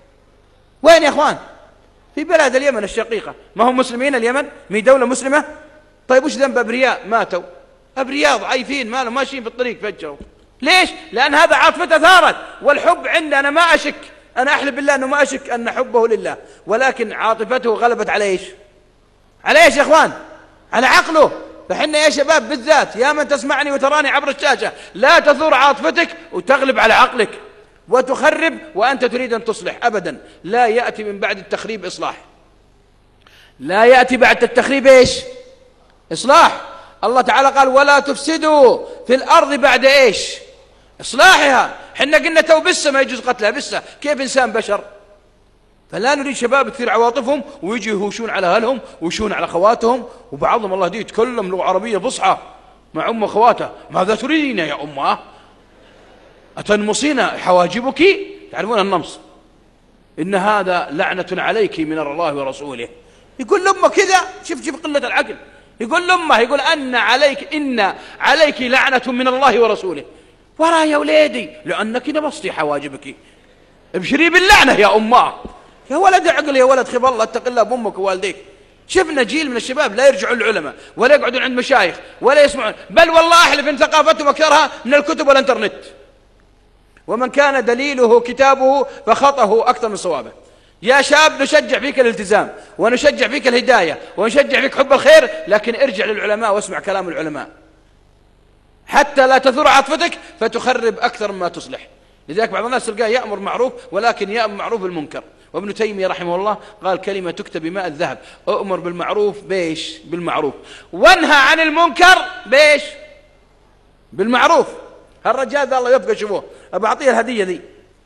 وين يا أخوان؟ في بلاد اليمن الشقيقة، ما هم مسلمين اليمن؟ مي دولة مسلمة؟ طيب وش ذنب أبرياء ماتوا؟ أبرياء ضعيفين مالهم ماشيين في الطريق فجروا. ليش؟ لأن هذا عاطفته ثارت، والحب عندنا أنا ما أشك، أنا أحلف بالله أنه ما أشك أن حبه لله، ولكن عاطفته غلبت على إيش؟ على إيش يا إخوان؟ على عقله. فحنا يا شباب بالذات، يا من تسمعني وتراني عبر الشاشة، لا تثور عاطفتك وتغلب على عقلك. وتخرب وأنت تريد أن تصلح. أبدا، لا يأتي من بعد التخريب إصلاح، لا يأتي بعد التخريب إيش؟ إصلاح. الله تعالى قال ولا تفسدوا في الأرض بعد إيش؟ إصلاحها. حنا قلنا تو بسه ما يجوز قتلها، بسه كيف إنسان بشر؟ فلا نريد شباب تثير عواطفهم ويجي يهوشون على أهلهم ويشون على خواتهم، وبعضهم الله دي يتكلم لغة عربية فصحى مع أم أخواته. ماذا تريدين يا أمه؟ أتنمصين حواجبك؟ تعرفون النمص، إن هذا لعنة عليك من الله ورسوله. يقول لأمه كذا، شوف شوف قلة العقل. يقول لأمه، يقول أن عليك إن عليك لعنة من الله ورسوله. ورا يا وليدي لأنك نمصتي حواجبك، ابشري باللعنة يا أمه. يا ولد عقل، يا ولد خب الله، اتق الله بأمك ووالديك. شفنا جيل من الشباب لا يرجعون للعلماء ولا يقعدون عند مشايخ ولا يسمعون، بل والله أحلف إن ثقافتهم أكثرها من الكتب والإنترنت. ومن كان دليله كتابه فخطأه أكثر من صوابه. يا شاب نشجع فيك الالتزام ونشجع فيك الهداية ونشجع فيك حب الخير، لكن ارجع للعلماء واسمع كلام العلماء حتى لا تثور عاطفتك فتخرب أكثر مما تصلح. لذلك بعض الناس تلقاه يأمر معروف ولكن يأمر معروف بالمنكر. وابن تيمية رحمه الله قال كلمة تكتب بماء الذهب: أؤمر بالمعروف بيش بالمعروف، وانهى عن المنكر بيش بالمعروف. هالرجال ذا الله يبقى، شوفوه أبى أعطيه الهدية ذي،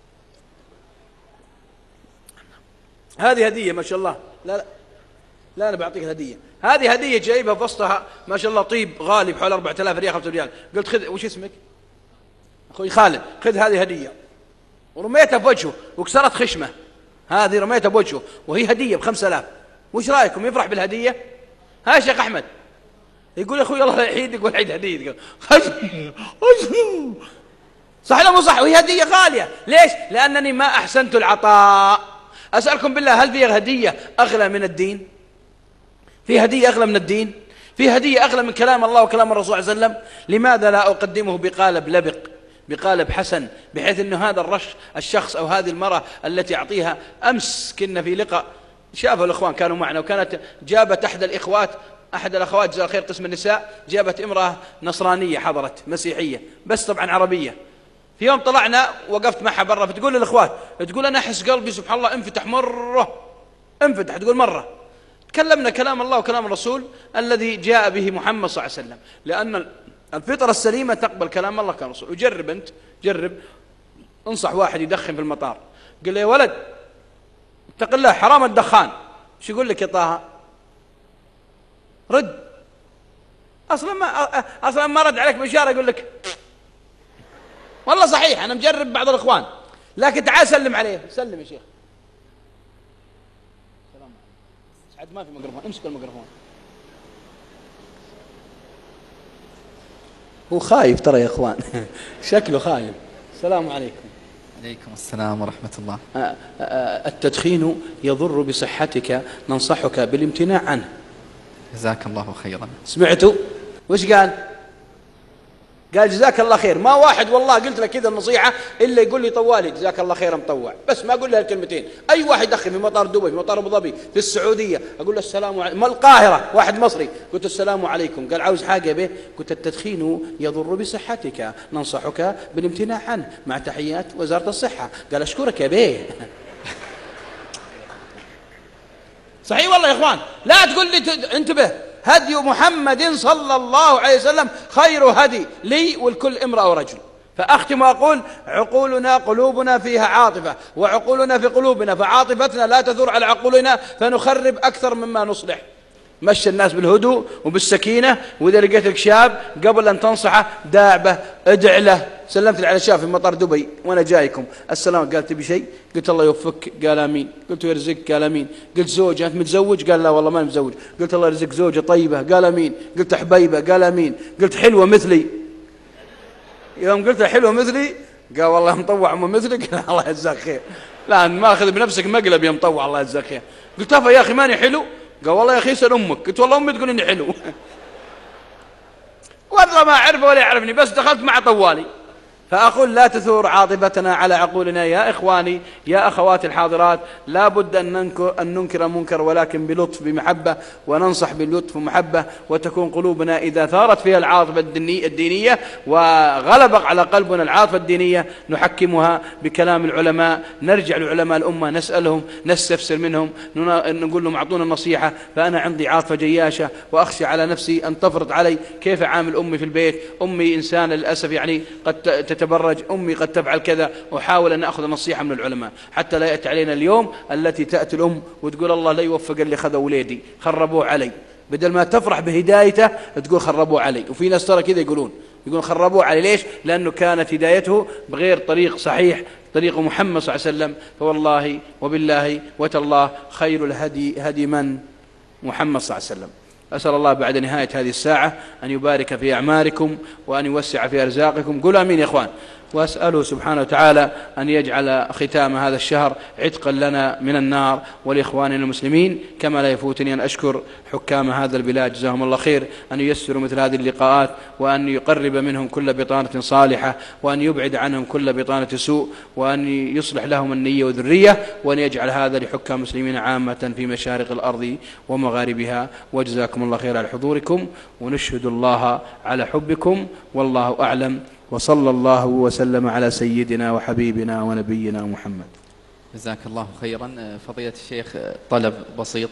هذه هدية ما شاء الله. لا لا لا أنا بعطيك هدية، هذه هدية جايبها بوسطها ما شاء الله طيب غالي بحوالي أربعة آلاف ريال خمسة ريال. قلت خذ، وش اسمك؟ أخوي خالد، خذ هذه هدية. ورميتها بوجهه وكسرت خشمه، هذه رميتها بوجهه وهي هدية بخمسة آلاف. وش رأيكم؟ يفرح بالهدية؟ ها شيخ أحمد؟ يقول يا أخوي الله يحيدك والعيد هديتك. صح لا مو صح؟ وهي هدية غالية. ليش؟ لأنني ما أحسنت العطاء. أسألكم بالله، هل في هدية أغلى من الدين؟ في هدية أغلى من الدين؟ في هدية أغلى من كلام الله وكلام الرسول صلى الله عليه وسلم؟ لماذا لا أقدمه بقالب لبق، بقالب حسن، بحيث أنه هذا الرش الشخص أو هذه المرأة التي أعطيها؟ أمس كنا في لقاء، شافوا الإخوان كانوا معنا، وكانت جابت أحد الإخوات أحد الأخوات جزاها الخير قسم النساء، جابت امرأة نصرانية حضرت مسيحية بس طبعا عربية. في يوم طلعنا وقفت معها برا، فتقول للإخوات، تقول أنا أحس قلبي سبحان الله انفتح مرة، انفتح تقول مرة. تكلمنا كلام الله وكلام الرسول الذي جاء به محمد صلى الله عليه وسلم، لأن الفطرة السليمة تقبل كلام الله كلام الرسول. وجرب أنت، جرب انصح واحد يدخن في المطار، قل له يا ولد اتق الله حرام الدخان، شو يقول لك يا طه؟ رد. أصلا ما أصلا ما رد عليك بإشارة، يقول لك والله صحيح أنا مجرب بعض الإخوان، لكن تعال سلم عليه. سلم يا شيخ. سلام سعد، ما في ميكروفون، امسك الميكروفون. هو خايف ترى يا إخوان شكله خايف. السلام عليكم. عليكم السلام ورحمة الله. التدخين يضر بصحتك، ننصحك بالامتناع عنه. جزاك الله خيرا. سمعتوا وش قال؟ قال جزاك الله خير. ما واحد والله قلت له كذا النصيحة إلا يقول لي طوالي جزاك الله خير مطوع، بس ما أقول له الكلمتين. أي واحد دخل في مطار دبي، في مطار أبو ظبي، في السعودية، أقول له السلام عليكم. ما القاهرة واحد مصري، قلت السلام عليكم، قال عاوز حاجة به؟ قلت التدخين يضر بصحتك، ننصحك بالامتناع عنه، مع تحيات وزارة الصحة. قال أشكرك يا بيه. صحيح والله يا إخوان، لا تقول لي انتبه، هدي محمد صلى الله عليه وسلم خير هدي لي ولكل امرأة ورجل. فأختم وأقول عقولنا قلوبنا فيها عاطفة، وعقولنا في قلوبنا، فعاطفتنا لا تثور على عقولنا فنخرب أكثر مما نصلح. مشي الناس بالهدوء وبالسكينة، وإذا لقيت لك شاب قبل أن تنصحه داعبه، ادع له. سلمت لي على شاب في مطار دبي وأنا جايكم، السلام، قال تبي شيء؟ قلت الله يوفقك، قال آمين. قلت يرزقك، قال آمين. قلت زوجة أنت متزوج؟ قال لا والله ما متزوج. قلت الله يرزقك زوجة طيبة، قال آمين. قلت حبيبة، قال آمين. قلت حلوة مثلي. يوم قلت حلوة مثلي قال والله مطوع مثلك. الله يجزاك خير، لا ما أخذ بنفسك مقلب يا مطوع، الله يجزاك خير. قلت يا أخي ماني حلو؟ قال والله يا أخي سأل أمك. قلت والله أمي تقول إني حلو. والله ما أعرفه ولا يعرفني، بس دخلت مع طوالي. فأقول لا تثور عاطفتنا على عقولنا يا إخواني يا أخواتي الحاضرات، لا بد أن ننكر, أن ننكر منكر ولكن بلطف بمحبة، وننصح بلطف ومحبة، وتكون قلوبنا إذا ثارت فيها العاطفة الدينية وغلب على قلبنا العاطفة الدينية نحكمها بكلام العلماء، نرجع لعلماء الأمة نسألهم نستفسر منهم، نقول لهم أعطونا النصيحة. فأنا عندي عاطفة جياشة وأخشى على نفسي أن تفرض علي كيف أعامل أمي في البيت. أمي إنسانة للأسف يعني قد تتبرج، أمي قد تفعل كذا، أحاول أن أخذ نصيحة من العلماء حتى لا يأتي علينا اليوم التي تأتي الأم وتقول الله لا يوفق اللي خذوا وليدي خربوه علي، بدل ما تفرح بهدايته تقول خربوه علي. وفي ناس ترى كذا يقولون يقولون خربوه علي، ليش؟ لأنه كانت هدايته بغير طريق صحيح، طريق محمد صلى الله عليه وسلم. فوالله وبالله وتالله خير الهدي هدي من؟ محمد صلى الله عليه وسلم. أسأل الله بعد نهاية هذه الساعة أن يبارك في أعماركم وأن يوسع في أرزاقكم، قولوا آمين يا إخوان. وأسأله سبحانه وتعالى أن يجعل ختام هذا الشهر عتقا لنا من النار ولإخواننا المسلمين. كما لا يفوتني أن أشكر حكام هذا البلاد جزاهم الله خير، أن ييسروا مثل هذه اللقاءات، وأن يقرب منهم كل بطانة صالحة، وأن يبعد عنهم كل بطانة سوء، وأن يصلح لهم النية والذرية، وأن يجعل هذا لحكام المسلمين عامة في مشارق الأرض ومغاربها. وجزاكم الله خير على حضوركم، ونشهد الله على حبكم، والله أعلم، وصلى الله وسلم على سيدنا وحبيبنا ونبينا محمد. جزاك الله خيرا. فضيلة الشيخ طلب بسيط،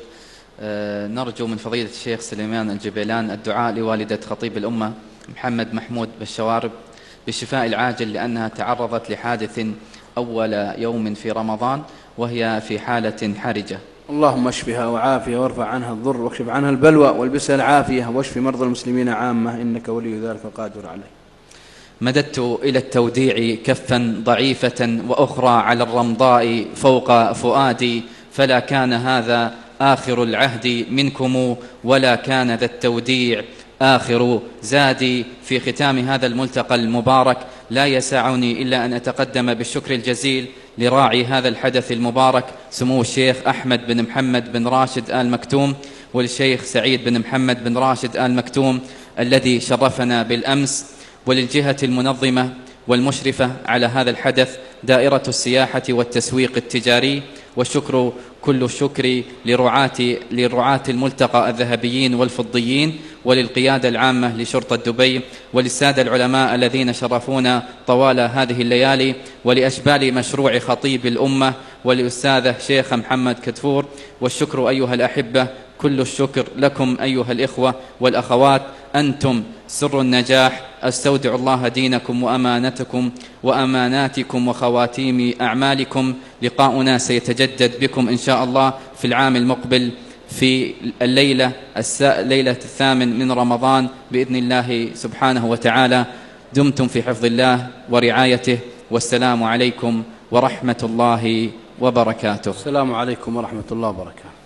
نرجو من فضيلة الشيخ سليمان الجبيلان الدعاء لوالدة خطيب الأمة محمد محمود بالشوارب بالشفاء العاجل، لأنها تعرضت لحادث أول يوم في رمضان وهي في حالة حرجة. اللهم اشفها وعافها وارفع عنها الضر واكشف عنها البلوى والبسها العافية واشف مرضى المسلمين عامة، إنك ولي ذلك القادر عليه. مددت إلى التوديع كفا ضعيفة وأخرى على الرمضاء فوق فؤادي، فلا كان هذا آخر العهد منكم ولا كان ذا التوديع آخر زادي. في ختام هذا الملتقى المبارك لا يسعني إلا أن أتقدم بالشكر الجزيل لراعي هذا الحدث المبارك سمو الشيخ أحمد بن محمد بن راشد آل مكتوم، والشيخ سعيد بن محمد بن راشد آل مكتوم الذي شرفنا بالأمس، وللجهة المنظمة والمشرفة على هذا الحدث دائرة السياحة والتسويق التجاري، والشكر كل الشكر لرعاة لرعاة الملتقى الذهبيين والفضيين، وللقيادة العامة لشرطة دبي، وللسادة العلماء الذين شرفونا طوال هذه الليالي، ولأشبال مشروع خطيب الأمة، وللأستاذة شيخ محمد كتفور. والشكر أيها الأحبة كل الشكر لكم أيها الإخوة والأخوات، أنتم سر النجاح. أستودع الله دينكم وأمانتكم وأماناتكم وخواتيم أعمالكم. لقاؤنا سيتجدد بكم إن شاء الله في العام المقبل في الليلة الليلة الثامن من رمضان بإذن الله سبحانه وتعالى. دمتم في حفظ الله ورعايته، والسلام عليكم ورحمة الله وبركاته. السلام عليكم ورحمة الله وبركاته.